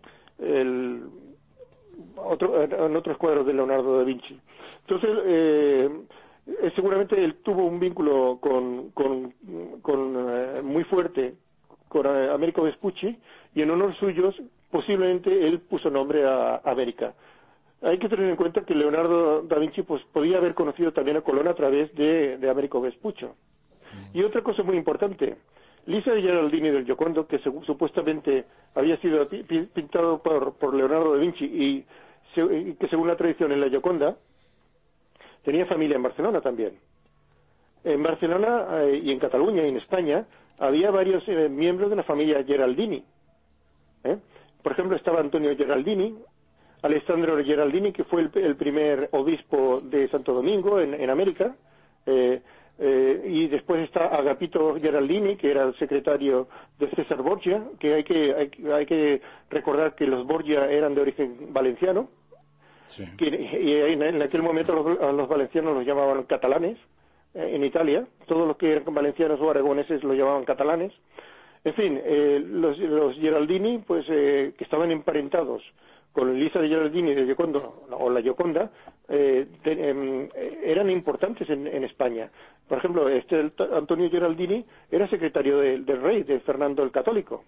el otro en otros cuadros de Leonardo da Vinci. Entonces, eh, seguramente él tuvo un vínculo con, con, con eh, muy fuerte con eh, Américo Vespucci, y en honor suyos posiblemente él puso nombre a, a América. Hay que tener en cuenta que Leonardo da Vinci, pues, podía haber conocido también a Colón a través de, de Américo Vespuccio. Mm. Y otra cosa muy importante, Lisa de Geraldini del Giocondo, que se, supuestamente había sido pi, pi, pintado por, por Leonardo da Vinci y, se, y que según la tradición en la Gioconda tenía familia en Barcelona también. En Barcelona eh, y en Cataluña y en España había varios eh, miembros de la familia Geraldini. ¿eh? Por ejemplo, estaba Antonio Geraldini, Alessandro Geraldini, que fue el, el primer obispo de Santo Domingo en, en América, eh, eh, y después está Agapito Geraldini, que era el secretario de César Borgia, que hay que hay, hay que recordar que los Borgia eran de origen valenciano, sí. que, y en, en aquel momento los, a los valencianos los llamaban catalanes, eh, en Italia, todos los que eran valencianos o aragoneses los llamaban catalanes. En fin, eh, los, los Geraldini, pues, eh, que estaban emparentados con Elisa de Geraldini de Giocondo, o la Gioconda, eh, de, eh, eran importantes en, en España. Por ejemplo, este el, Antonio Geraldini era secretario de, del rey, de Fernando el Católico,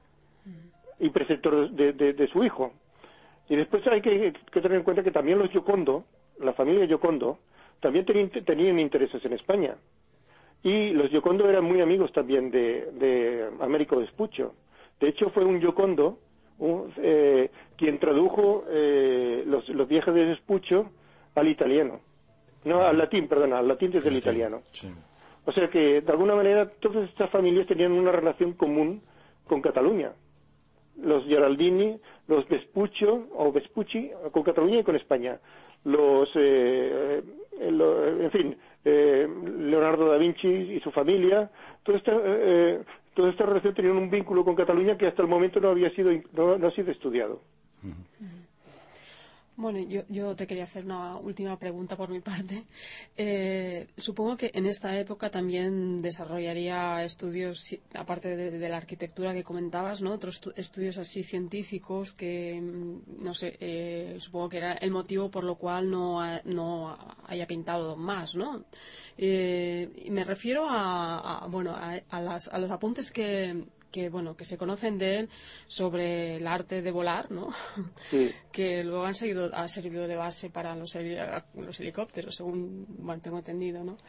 y preceptor de, de, de su hijo. Y después hay que, que tener en cuenta que también los Giocondo, la familia Giocondo, también tenían, tenían intereses en España. Y los Giocondo eran muy amigos también de, de Américo Vespuccio. De hecho, fue un Giocondo un, eh, quien tradujo eh, los, los viajes de Vespuccio al italiano. No, al latín, perdona, al latín desde el italiano. Sí. O sea que, de alguna manera, todas estas familias tenían una relación común con Cataluña. Los Geraldini, los Vespuccio, o Vespucci, con Cataluña y con España. Los eh, en fin, eh, Leonardo da Vinci y su familia, toda esta, eh, toda esta relación tenía un vínculo con Cataluña que hasta el momento no había sido, no, no ha sido estudiado. Uh-huh. Bueno, yo, yo te quería hacer una última pregunta por mi parte. Eh, supongo que en esta época también desarrollaría estudios, aparte de, de la arquitectura que comentabas, ¿no? Otros estudios así científicos que, no sé, eh, supongo que era el motivo por lo cual no, ha, no haya pintado más, ¿no? Eh, me refiero a, a bueno, a, a, las, a los apuntes que... que bueno que se conocen de él sobre el arte de volar, ¿no? Sí. Que luego han seguido ha servido de base para los, heli los helicópteros, según bueno, tengo entendido, ¿no?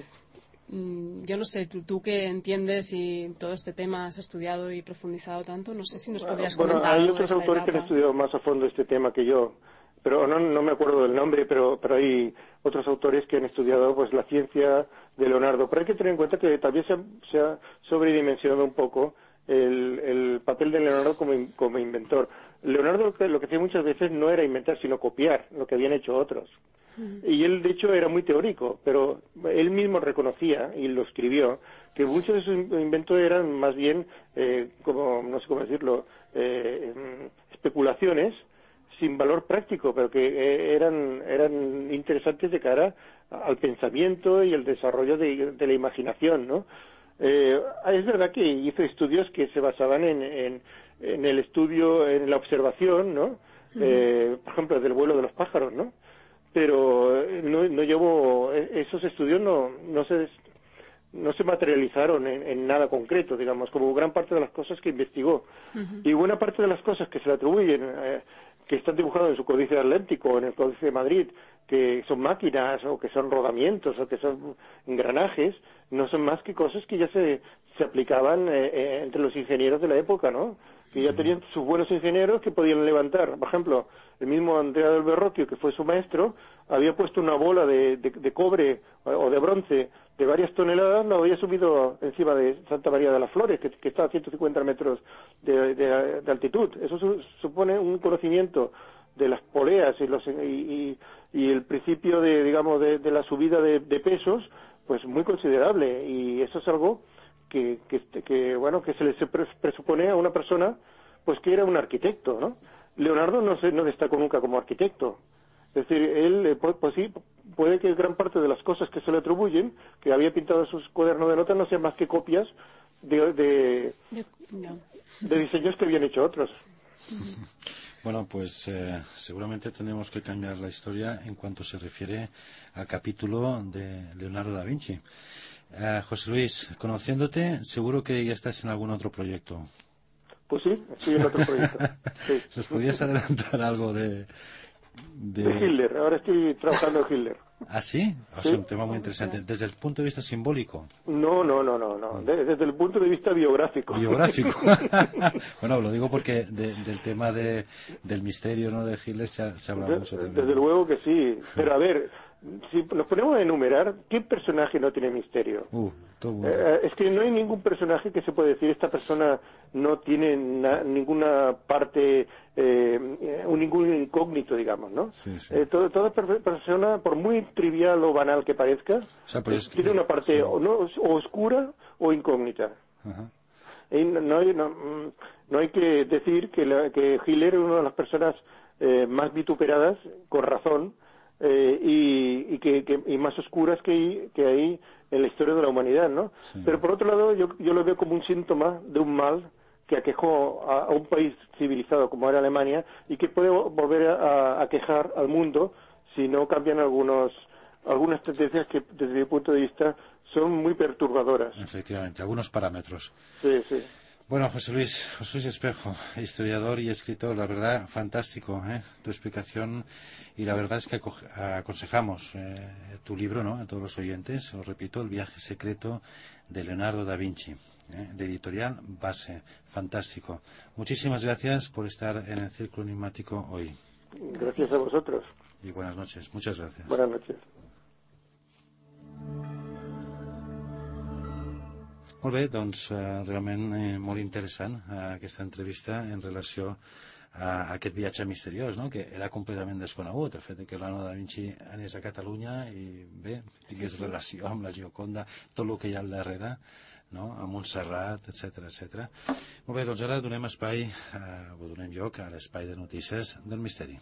Uh-huh. Yo no sé, tú, tú que entiendes y todo este tema has estudiado y profundizado tanto, no sé si nos podrías bueno, comentar hay algo otros de esta autores etapa. que han estudiado más a fondo este tema que yo, pero no, no me acuerdo del nombre, pero, pero hay otros autores que han estudiado pues la ciencia de Leonardo. Pero hay que tener en cuenta que también se ha, se ha sobredimensionado un poco El, el papel de Leonardo como, como inventor. Leonardo lo que hacía muchas veces no era inventar, sino copiar lo que habían hecho otros. Mm. Y él, de hecho, era muy teórico, pero él mismo reconocía, y lo escribió, que muchos de sus inventos eran más bien, eh, como no sé cómo decirlo, eh, especulaciones sin valor práctico, pero que eh, eran, eran interesantes de cara al pensamiento y el desarrollo de, de la imaginación, ¿no? Eh, es verdad que hizo estudios que se basaban en, en, en el estudio, en la observación, ¿no? Uh-huh. Eh, por ejemplo, del vuelo de los pájaros, ¿no? Pero no, no llevó, esos estudios no, no se no se materializaron en, en nada concreto, digamos, como gran parte de las cosas que investigó. Uh-huh. Y buena parte de las cosas que se le atribuyen, eh, que están dibujadas en su Códice Atlántico, en el Códice de Madrid, que son máquinas o que son rodamientos o que son engranajes, no son más que cosas que ya se, se aplicaban eh, eh, entre los ingenieros de la época, ¿no? Que ya tenían sus buenos ingenieros que podían levantar. Por ejemplo, el mismo Andrea del Verrocchio, que fue su maestro, había puesto una bola de, de, de cobre o de bronce de varias toneladas, lo había subido encima de Santa María de las Flores, que, que está a ciento cincuenta metros de, de, de altitud. Eso su, supone un conocimiento de las poleas y, los, y, y, y el principio de, digamos, de, de la subida de, de pesos, pues muy considerable. Y eso es algo que, que, que bueno, que se le presupone a una persona, pues que era un arquitecto, ¿no? Leonardo no se no destacó nunca como arquitecto. Es decir, él, pues, pues sí, puede que gran parte de las cosas que se le atribuyen, que había pintado en sus cuadernos de notas, no sean más que copias de, de, no. de diseños que habían hecho otros. Bueno, pues eh, seguramente tenemos que cambiar la historia en cuanto se refiere al capítulo de Leonardo da Vinci. Eh, José Luis, conociéndote, seguro que ya estás en algún otro proyecto. Pues sí, estoy en otro proyecto. Sí. ¿Nos podrías adelantar algo de, de... de Hitler? Ahora estoy trabajando en Hitler. ¿Ah, sí? O sea, sí. Un tema muy interesante. ¿Desde el punto de vista simbólico? No, no, no, no. no. De, desde el punto de vista biográfico. ¿Biográfico? Bueno, lo digo porque de, del tema de, del misterio, ¿no?, de Hitler se, se habla de, mucho también. Desde luego que sí. Pero a ver, si nos ponemos a enumerar, ¿qué personaje no tiene misterio? Uh, todo eh, es que no hay ningún personaje que se puede decir esta persona no tiene na, ninguna parte, eh, un ningún incógnito, digamos, ¿no? Sí, sí. Eh, todo, toda persona, por muy trivial o banal que parezca, o sea, pues tiene una parte sí. o, no, o oscura o incógnita. Ajá. Y no, no, hay, no, no hay que decir que, la, que Hitler es una de las personas eh, más vituperadas, con razón, Eh, y, y, que, que, y más oscuras que hay, que hay en la historia de la humanidad, ¿no? Sí. Pero por otro lado, yo, yo lo veo como un síntoma de un mal que aquejó a, a un país civilizado como era Alemania y que puede volver a, a aquejar al mundo si no cambian algunos algunas tendencias que, desde mi punto de vista, son muy perturbadoras. Efectivamente, algunos parámetros. Sí, sí. Bueno, José Luis, José Luis Espejo, historiador y escritor, la verdad, fantástico, ¿eh? Tu explicación, y la verdad es que aconsejamos eh, tu libro, ¿no?, a todos los oyentes, os repito, El viaje secreto de Leonardo da Vinci, ¿eh?, de editorial Base, fantástico. Muchísimas gracias por estar en el Círculo Enigmático hoy. Gracias a vosotros. Y buenas noches, muchas gracias. Buenas noches. Molt bé, doncs eh, realment eh, molt interessant eh, aquesta entrevista en relació a aquest viatge misteriós, no? Que era completament desconegut, el fet que Leonardo da Vinci anés a Catalunya i bé, tingués sí, sí. relació amb la Gioconda, tot el que hi ha al darrere, no? A Montserrat, etcètera, etcètera. Molt bé, doncs ara donem espai, eh, o donem lloc a l'espai de notícies del misteri.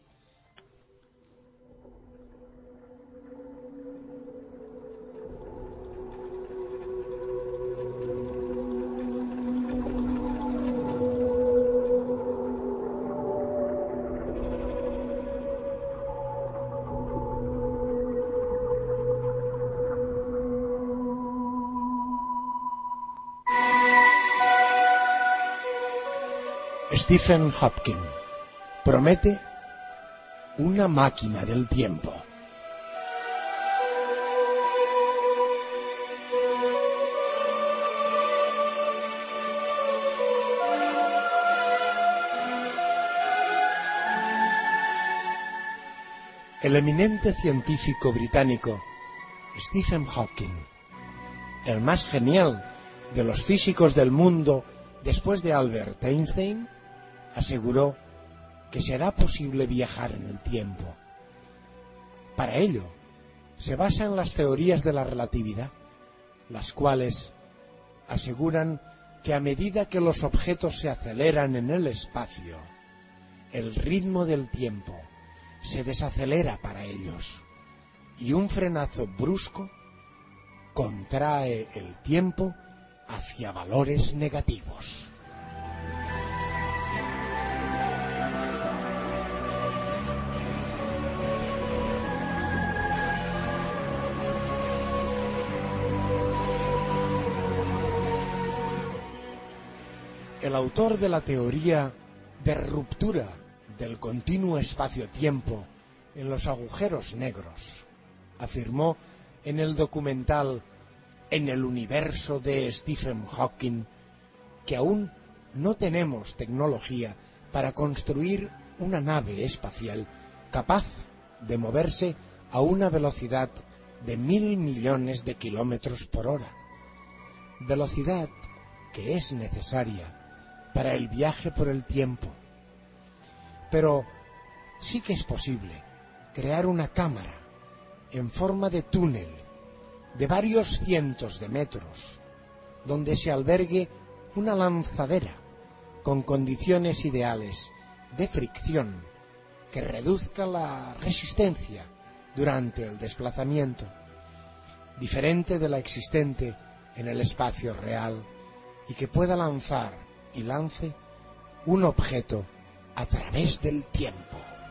Stephen Hawking promete una máquina del tiempo. El eminente científico británico Stephen Hawking, el más genial de los físicos del mundo después de Albert Einstein, aseguró que será posible viajar en el tiempo. Para ello, se basa en las teorías de la relatividad, las cuales aseguran que a medida que los objetos se aceleran en el espacio, el ritmo del tiempo se desacelera para ellos y un frenazo brusco contrae el tiempo hacia valores negativos. El autor de la teoría de ruptura del continuo espacio-tiempo en los agujeros negros afirmó en el documental En el universo de Stephen Hawking que aún no tenemos tecnología para construir una nave espacial capaz de moverse a una velocidad de mil millones de kilómetros por hora, velocidad que es necesaria para el viaje por el tiempo. Pero sí que es posible crear una cámara en forma de túnel de varios cientos de metros, donde se albergue una lanzadera con condiciones ideales de fricción que reduzca la resistencia durante el desplazamiento, diferente de la existente en el espacio real, y que pueda lanzar y lance un objeto a través del tiempo.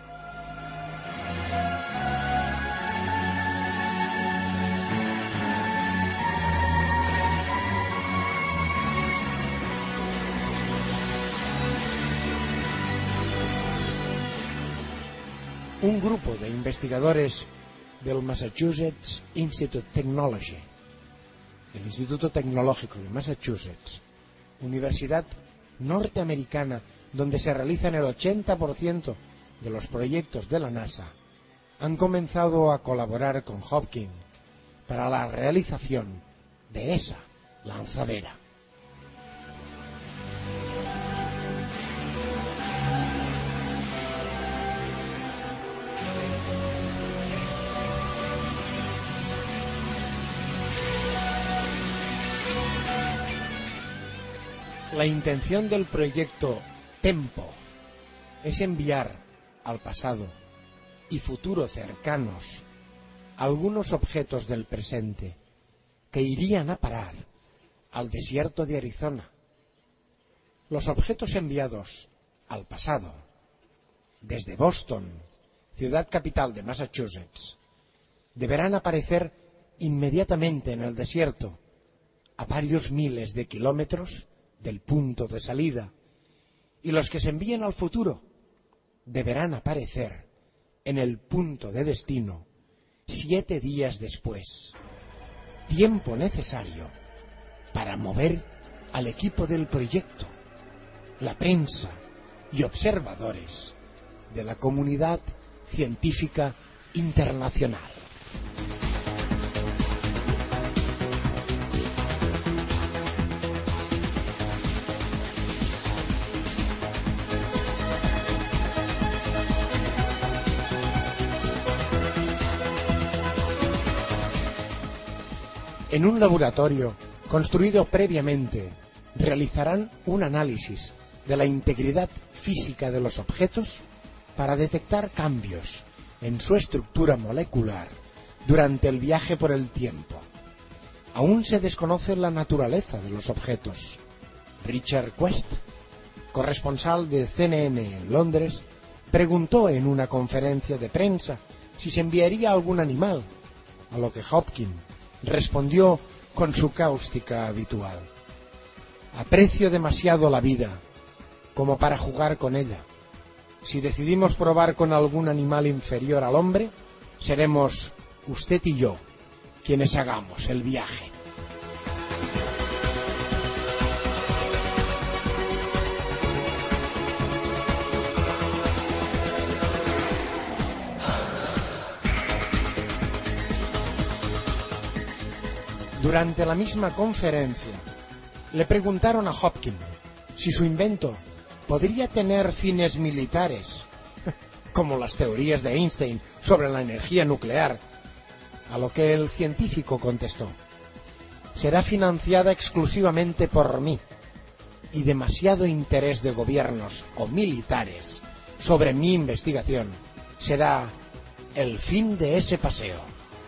Un grupo de investigadores del Massachusetts Institute of Technology, el Instituto Tecnológico de Massachusetts, universidad norteamericana donde se realizan el ochenta por ciento de los proyectos de la NASA, han comenzado a colaborar con Hawking para la realización de esa lanzadera. La intención del proyecto Tempo es enviar al pasado y futuro cercanos algunos objetos del presente que irían a parar al desierto de Arizona. Los objetos enviados al pasado desde Boston, ciudad capital de Massachusetts, deberán aparecer inmediatamente en el desierto, a varios miles de kilómetros del punto de salida, y los que se envíen al futuro deberán aparecer en el punto de destino siete días después, tiempo necesario para mover al equipo del proyecto, la prensa y observadores de la comunidad científica internacional. En un laboratorio construido previamente, realizarán un análisis de la integridad física de los objetos para detectar cambios en su estructura molecular durante el viaje por el tiempo. Aún se desconoce la naturaleza de los objetos. Richard Quest, corresponsal de C N N en Londres, preguntó en una conferencia de prensa si se enviaría algún animal, a lo que Hopkins respondió con su cáustica habitual: aprecio demasiado la vida como para jugar con ella. Si decidimos probar con algún animal inferior al hombre, seremos usted y yo quienes hagamos el viaje. Durante la misma conferencia, le preguntaron a Hopkins si su invento podría tener fines militares, como las teorías de Einstein sobre la energía nuclear, a lo que el científico contestó: será financiada exclusivamente por mí, y demasiado interés de gobiernos o militares sobre mi investigación será el fin de ese paseo.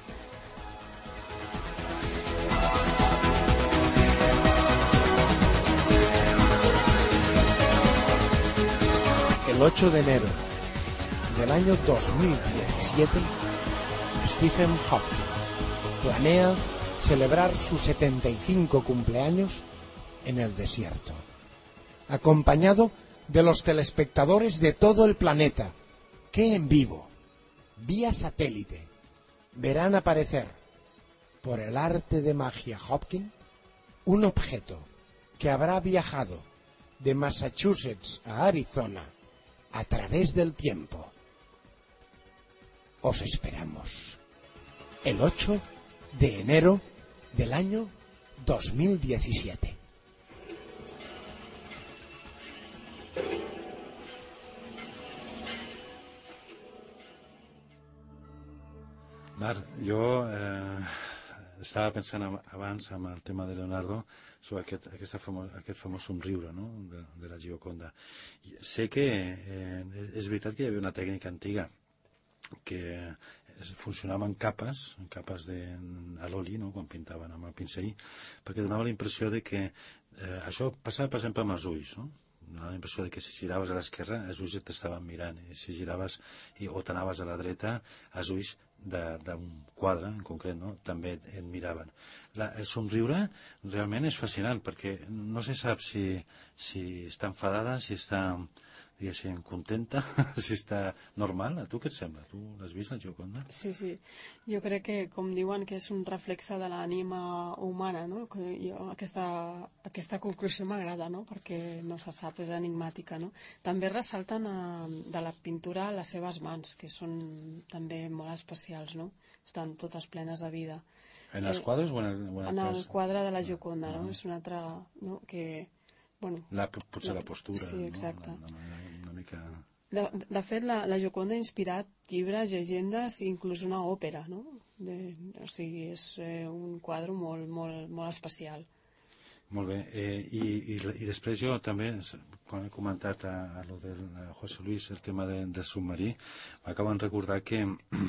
El ocho de enero del año dos mil diecisiete, Stephen Hopkins planea celebrar su setenta y cinco cumpleaños en el desierto, acompañado de los telespectadores de todo el planeta, que en vivo, vía satélite, verán aparecer, por el arte de magia Hopkins, un objeto que habrá viajado de Massachusetts a Arizona a través del tiempo. Os esperamos el ocho de enero del año dos mil diecisiete. Marc, jo eh, estava pensant abans amb el tema de Leonardo sobre aquest, aquesta famo, aquest famós somriure, no?, de, de la Gioconda. Sé que eh, és veritat que hi havia una tècnica antiga que funcionava en capes, en capes de, a l'oli, no?, quan pintaven amb el pincell, perquè donava la impressió de que eh, això passava, per exemple, amb els ulls, no? Donava la impressió de que si giraves a l'esquerra els ulls t'estaven mirant, i si giraves i, o t'anaves a la dreta els ulls d'un quadre en concret, no?, també et miraven. La, el somriure realment és fascinant perquè no se sap si, si està enfadada, si està, diguéssim, contenta, si està normal. A tu què et sembla? Tu l'has vist, la Gioconda? Sí, sí. Jo crec que, com diuen, que és un reflexe de l'ànima humana, no? Que jo, aquesta, aquesta conclusió m'agrada, no?, perquè no se sap, és enigmàtica, no? També ressalten a, de la pintura les seves mans, que són també molt especials, no? Estan totes plenes de vida. En els quadres o en el, o en el, en el quadre de la Gioconda, no? Uh-huh. És un altre, no?, que... Bueno, la, potser la, la postura, sí, exacte, no? La, la, una mica... De, de fet, la, la Gioconda ha inspirat llibres, llegendes i inclús una òpera, no? De, o sigui, és eh, un quadre molt, molt, molt especial. Molt bé. Eh, i, i, I després jo també, quan he comentat a, a lo del a José Luis el tema de, del submarí, m'acaben de recordar que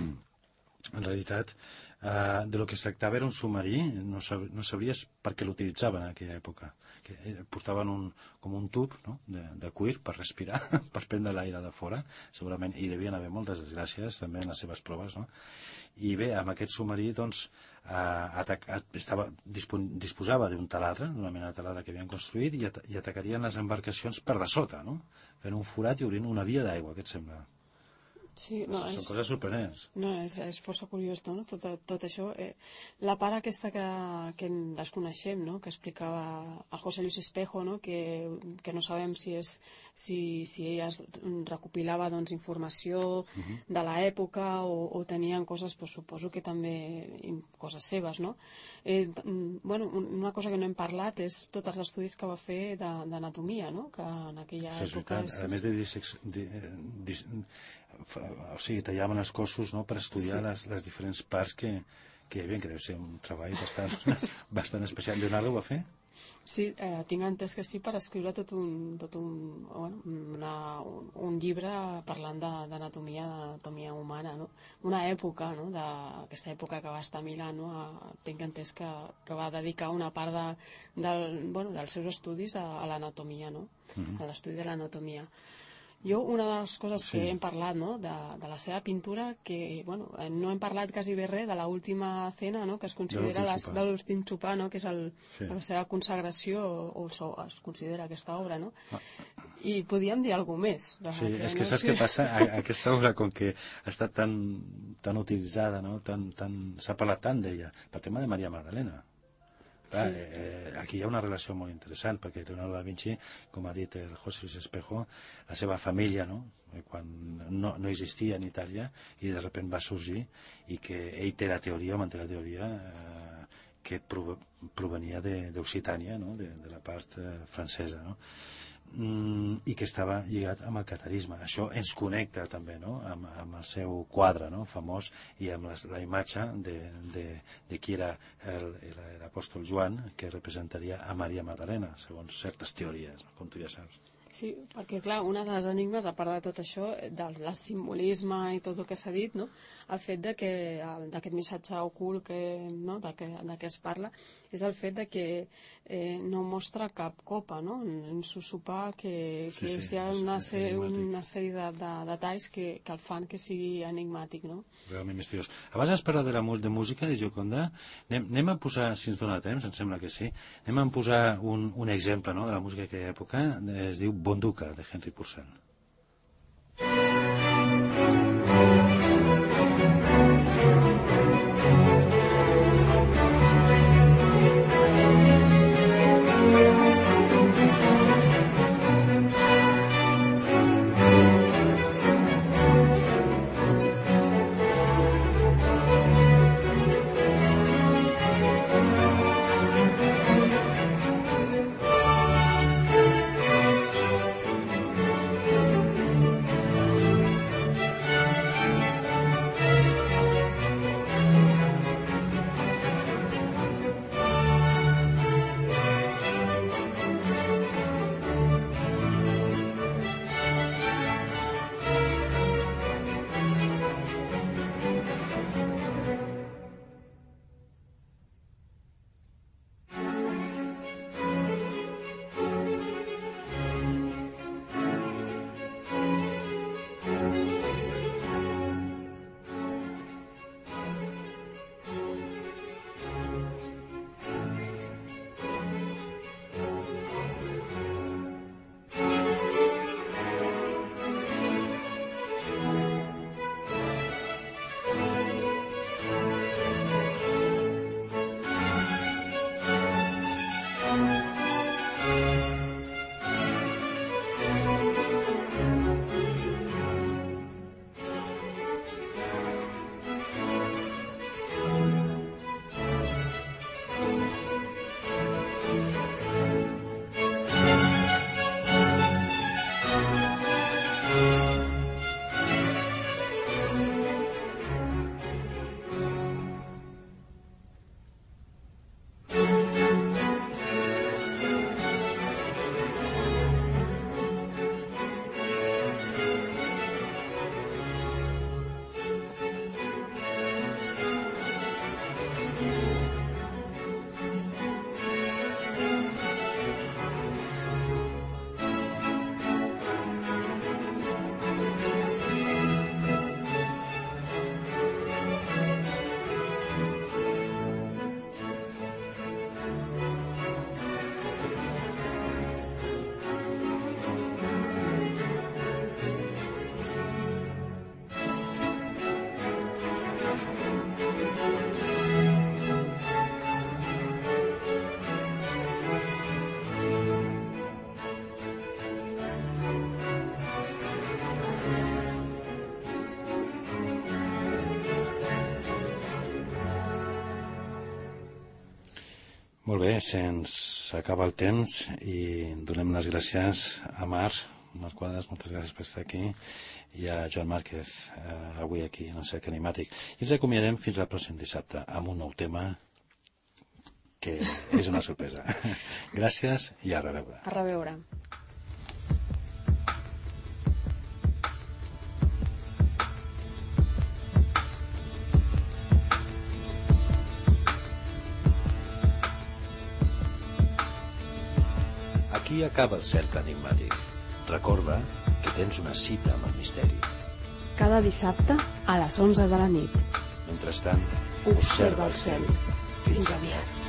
en realitat eh, de lo que es tractava era un submarí, no, sab, no sabries per què l'utilitzaven en aquella època, que portaven un, com un tub, no?, de, de cuir per respirar, per prendre l'aire de fora, segurament hi devien haver moltes desgràcies també en les seves proves, no? I bé, amb aquest submarí doncs eh, atac, estava, dispon, disposava d'un taladre, d'una mena de taladre que havien construït, i, at, i atacarien les embarcacions per de sota, no?, fent un forat i obrint una via d'aigua. Què et sembla? Sí, no, són és, coses sorprenents. No, és, és força curiós, no?, tot, tot això. Eh, la part aquesta que, que desconeixem, no?, que explicava el José Luis Espejo, no?, que, que no sabem si, és, si, si ella recopilava, doncs, informació uh-huh. de l'època o, o tenien coses, pues, suposo que també coses seves, no? Eh, bueno, una cosa que no hem parlat és tots els estudis que va fer d'anatomia, no?, que en aquella sí, és època... És... A més de, dissex, de, de, de o sigui, tallaven els cossos, no?, per estudiar sí. les, les diferents parts que, que, bé, que deu ser un treball bastant, bastant especial. Leonardo ho va fer? Sí, eh, tinc entès que sí, per escriure tot un, tot un, bueno, una, un, un llibre parlant d'anatomia d'anatomia humana, no? Una època, no? D'aquesta època que va estar a Milà, no? A, tinc entès que, que va dedicar una part de, del, bueno, dels seus estudis a, a l'anatomia, no? Uh-huh. A l'estudi de l'anatomia. Jo, una de les coses sí. que hem parlat, no? de, de la seva pintura, que bueno, no hem parlat quasi bé res de l'última cena, no? Que es considera de l'últim sopar, no? Que és el, sí. la seva consagració, o, o es considera aquesta obra, no? Ah. I podíem dir alguna més. De, sí, que, és que no? saps sí. què passa? A, aquesta obra, com que ha estat tan, tan utilitzada, no? tan, tan, s'ha parlat tant d'ella, pel tema de Maria Magdalena. Clar, sí. eh, aquí hi ha una relació molt interessant, perquè Leonardo da Vinci, com ha dit el José Luis Espejo, la seva família, no? quan no, no existia en Itàlia, i de sobte va sorgir, i que ell té la teoria, o manté la teoria, eh, que provenia d'Occitània, no? de, de la part eh, francesa, no? Mm, i que estava lligat amb el catarisme. Això ens connecta també, no? amb, amb el seu quadre, no? famós, i amb la, la imatge de, de, de qui era l'apòstol Joan, que representaria a Maria Magdalena, segons certes teories, com tu ja saps. Sí, perquè clar, una de les enigmes, a part de tot això, del, del simbolisme i tot el que s'ha dit, no? El fet de que d'aquest missatge ocult que, no? de, que, de què es parla, és el fet de que eh, no mostra cap copa, no? En su sopar, que, que sí, sí, hi ha una, ser, una sèrie de, de detalls que, que el fan que sigui enigmàtic, no? Realment misteriós. Abans has parlat de la de música de Gioconda. Anem, anem a posar, si ens dona temps, em sembla que sí, anem a posar un, un exemple, no? de la música d'aquella època. Es diu Bonduca, de Henry Purcell. Molt bé, se'ns acaba el temps i donem les gràcies a Mar Marc Quadras, moltes gràcies per estar aquí, i a Joan Márquez, eh, avui aquí en el Cercle Enigmàtic. I ens acomiadem fins al pròxim dissabte amb un nou tema que és una sorpresa. Gràcies i a reveure. A reveure. Aquí acaba el Cercle Enigmàtic. Recorda que tens una cita amb el misteri. Cada dissabte a les onze de la nit. Mentrestant, Observa el cel. Fins aviat.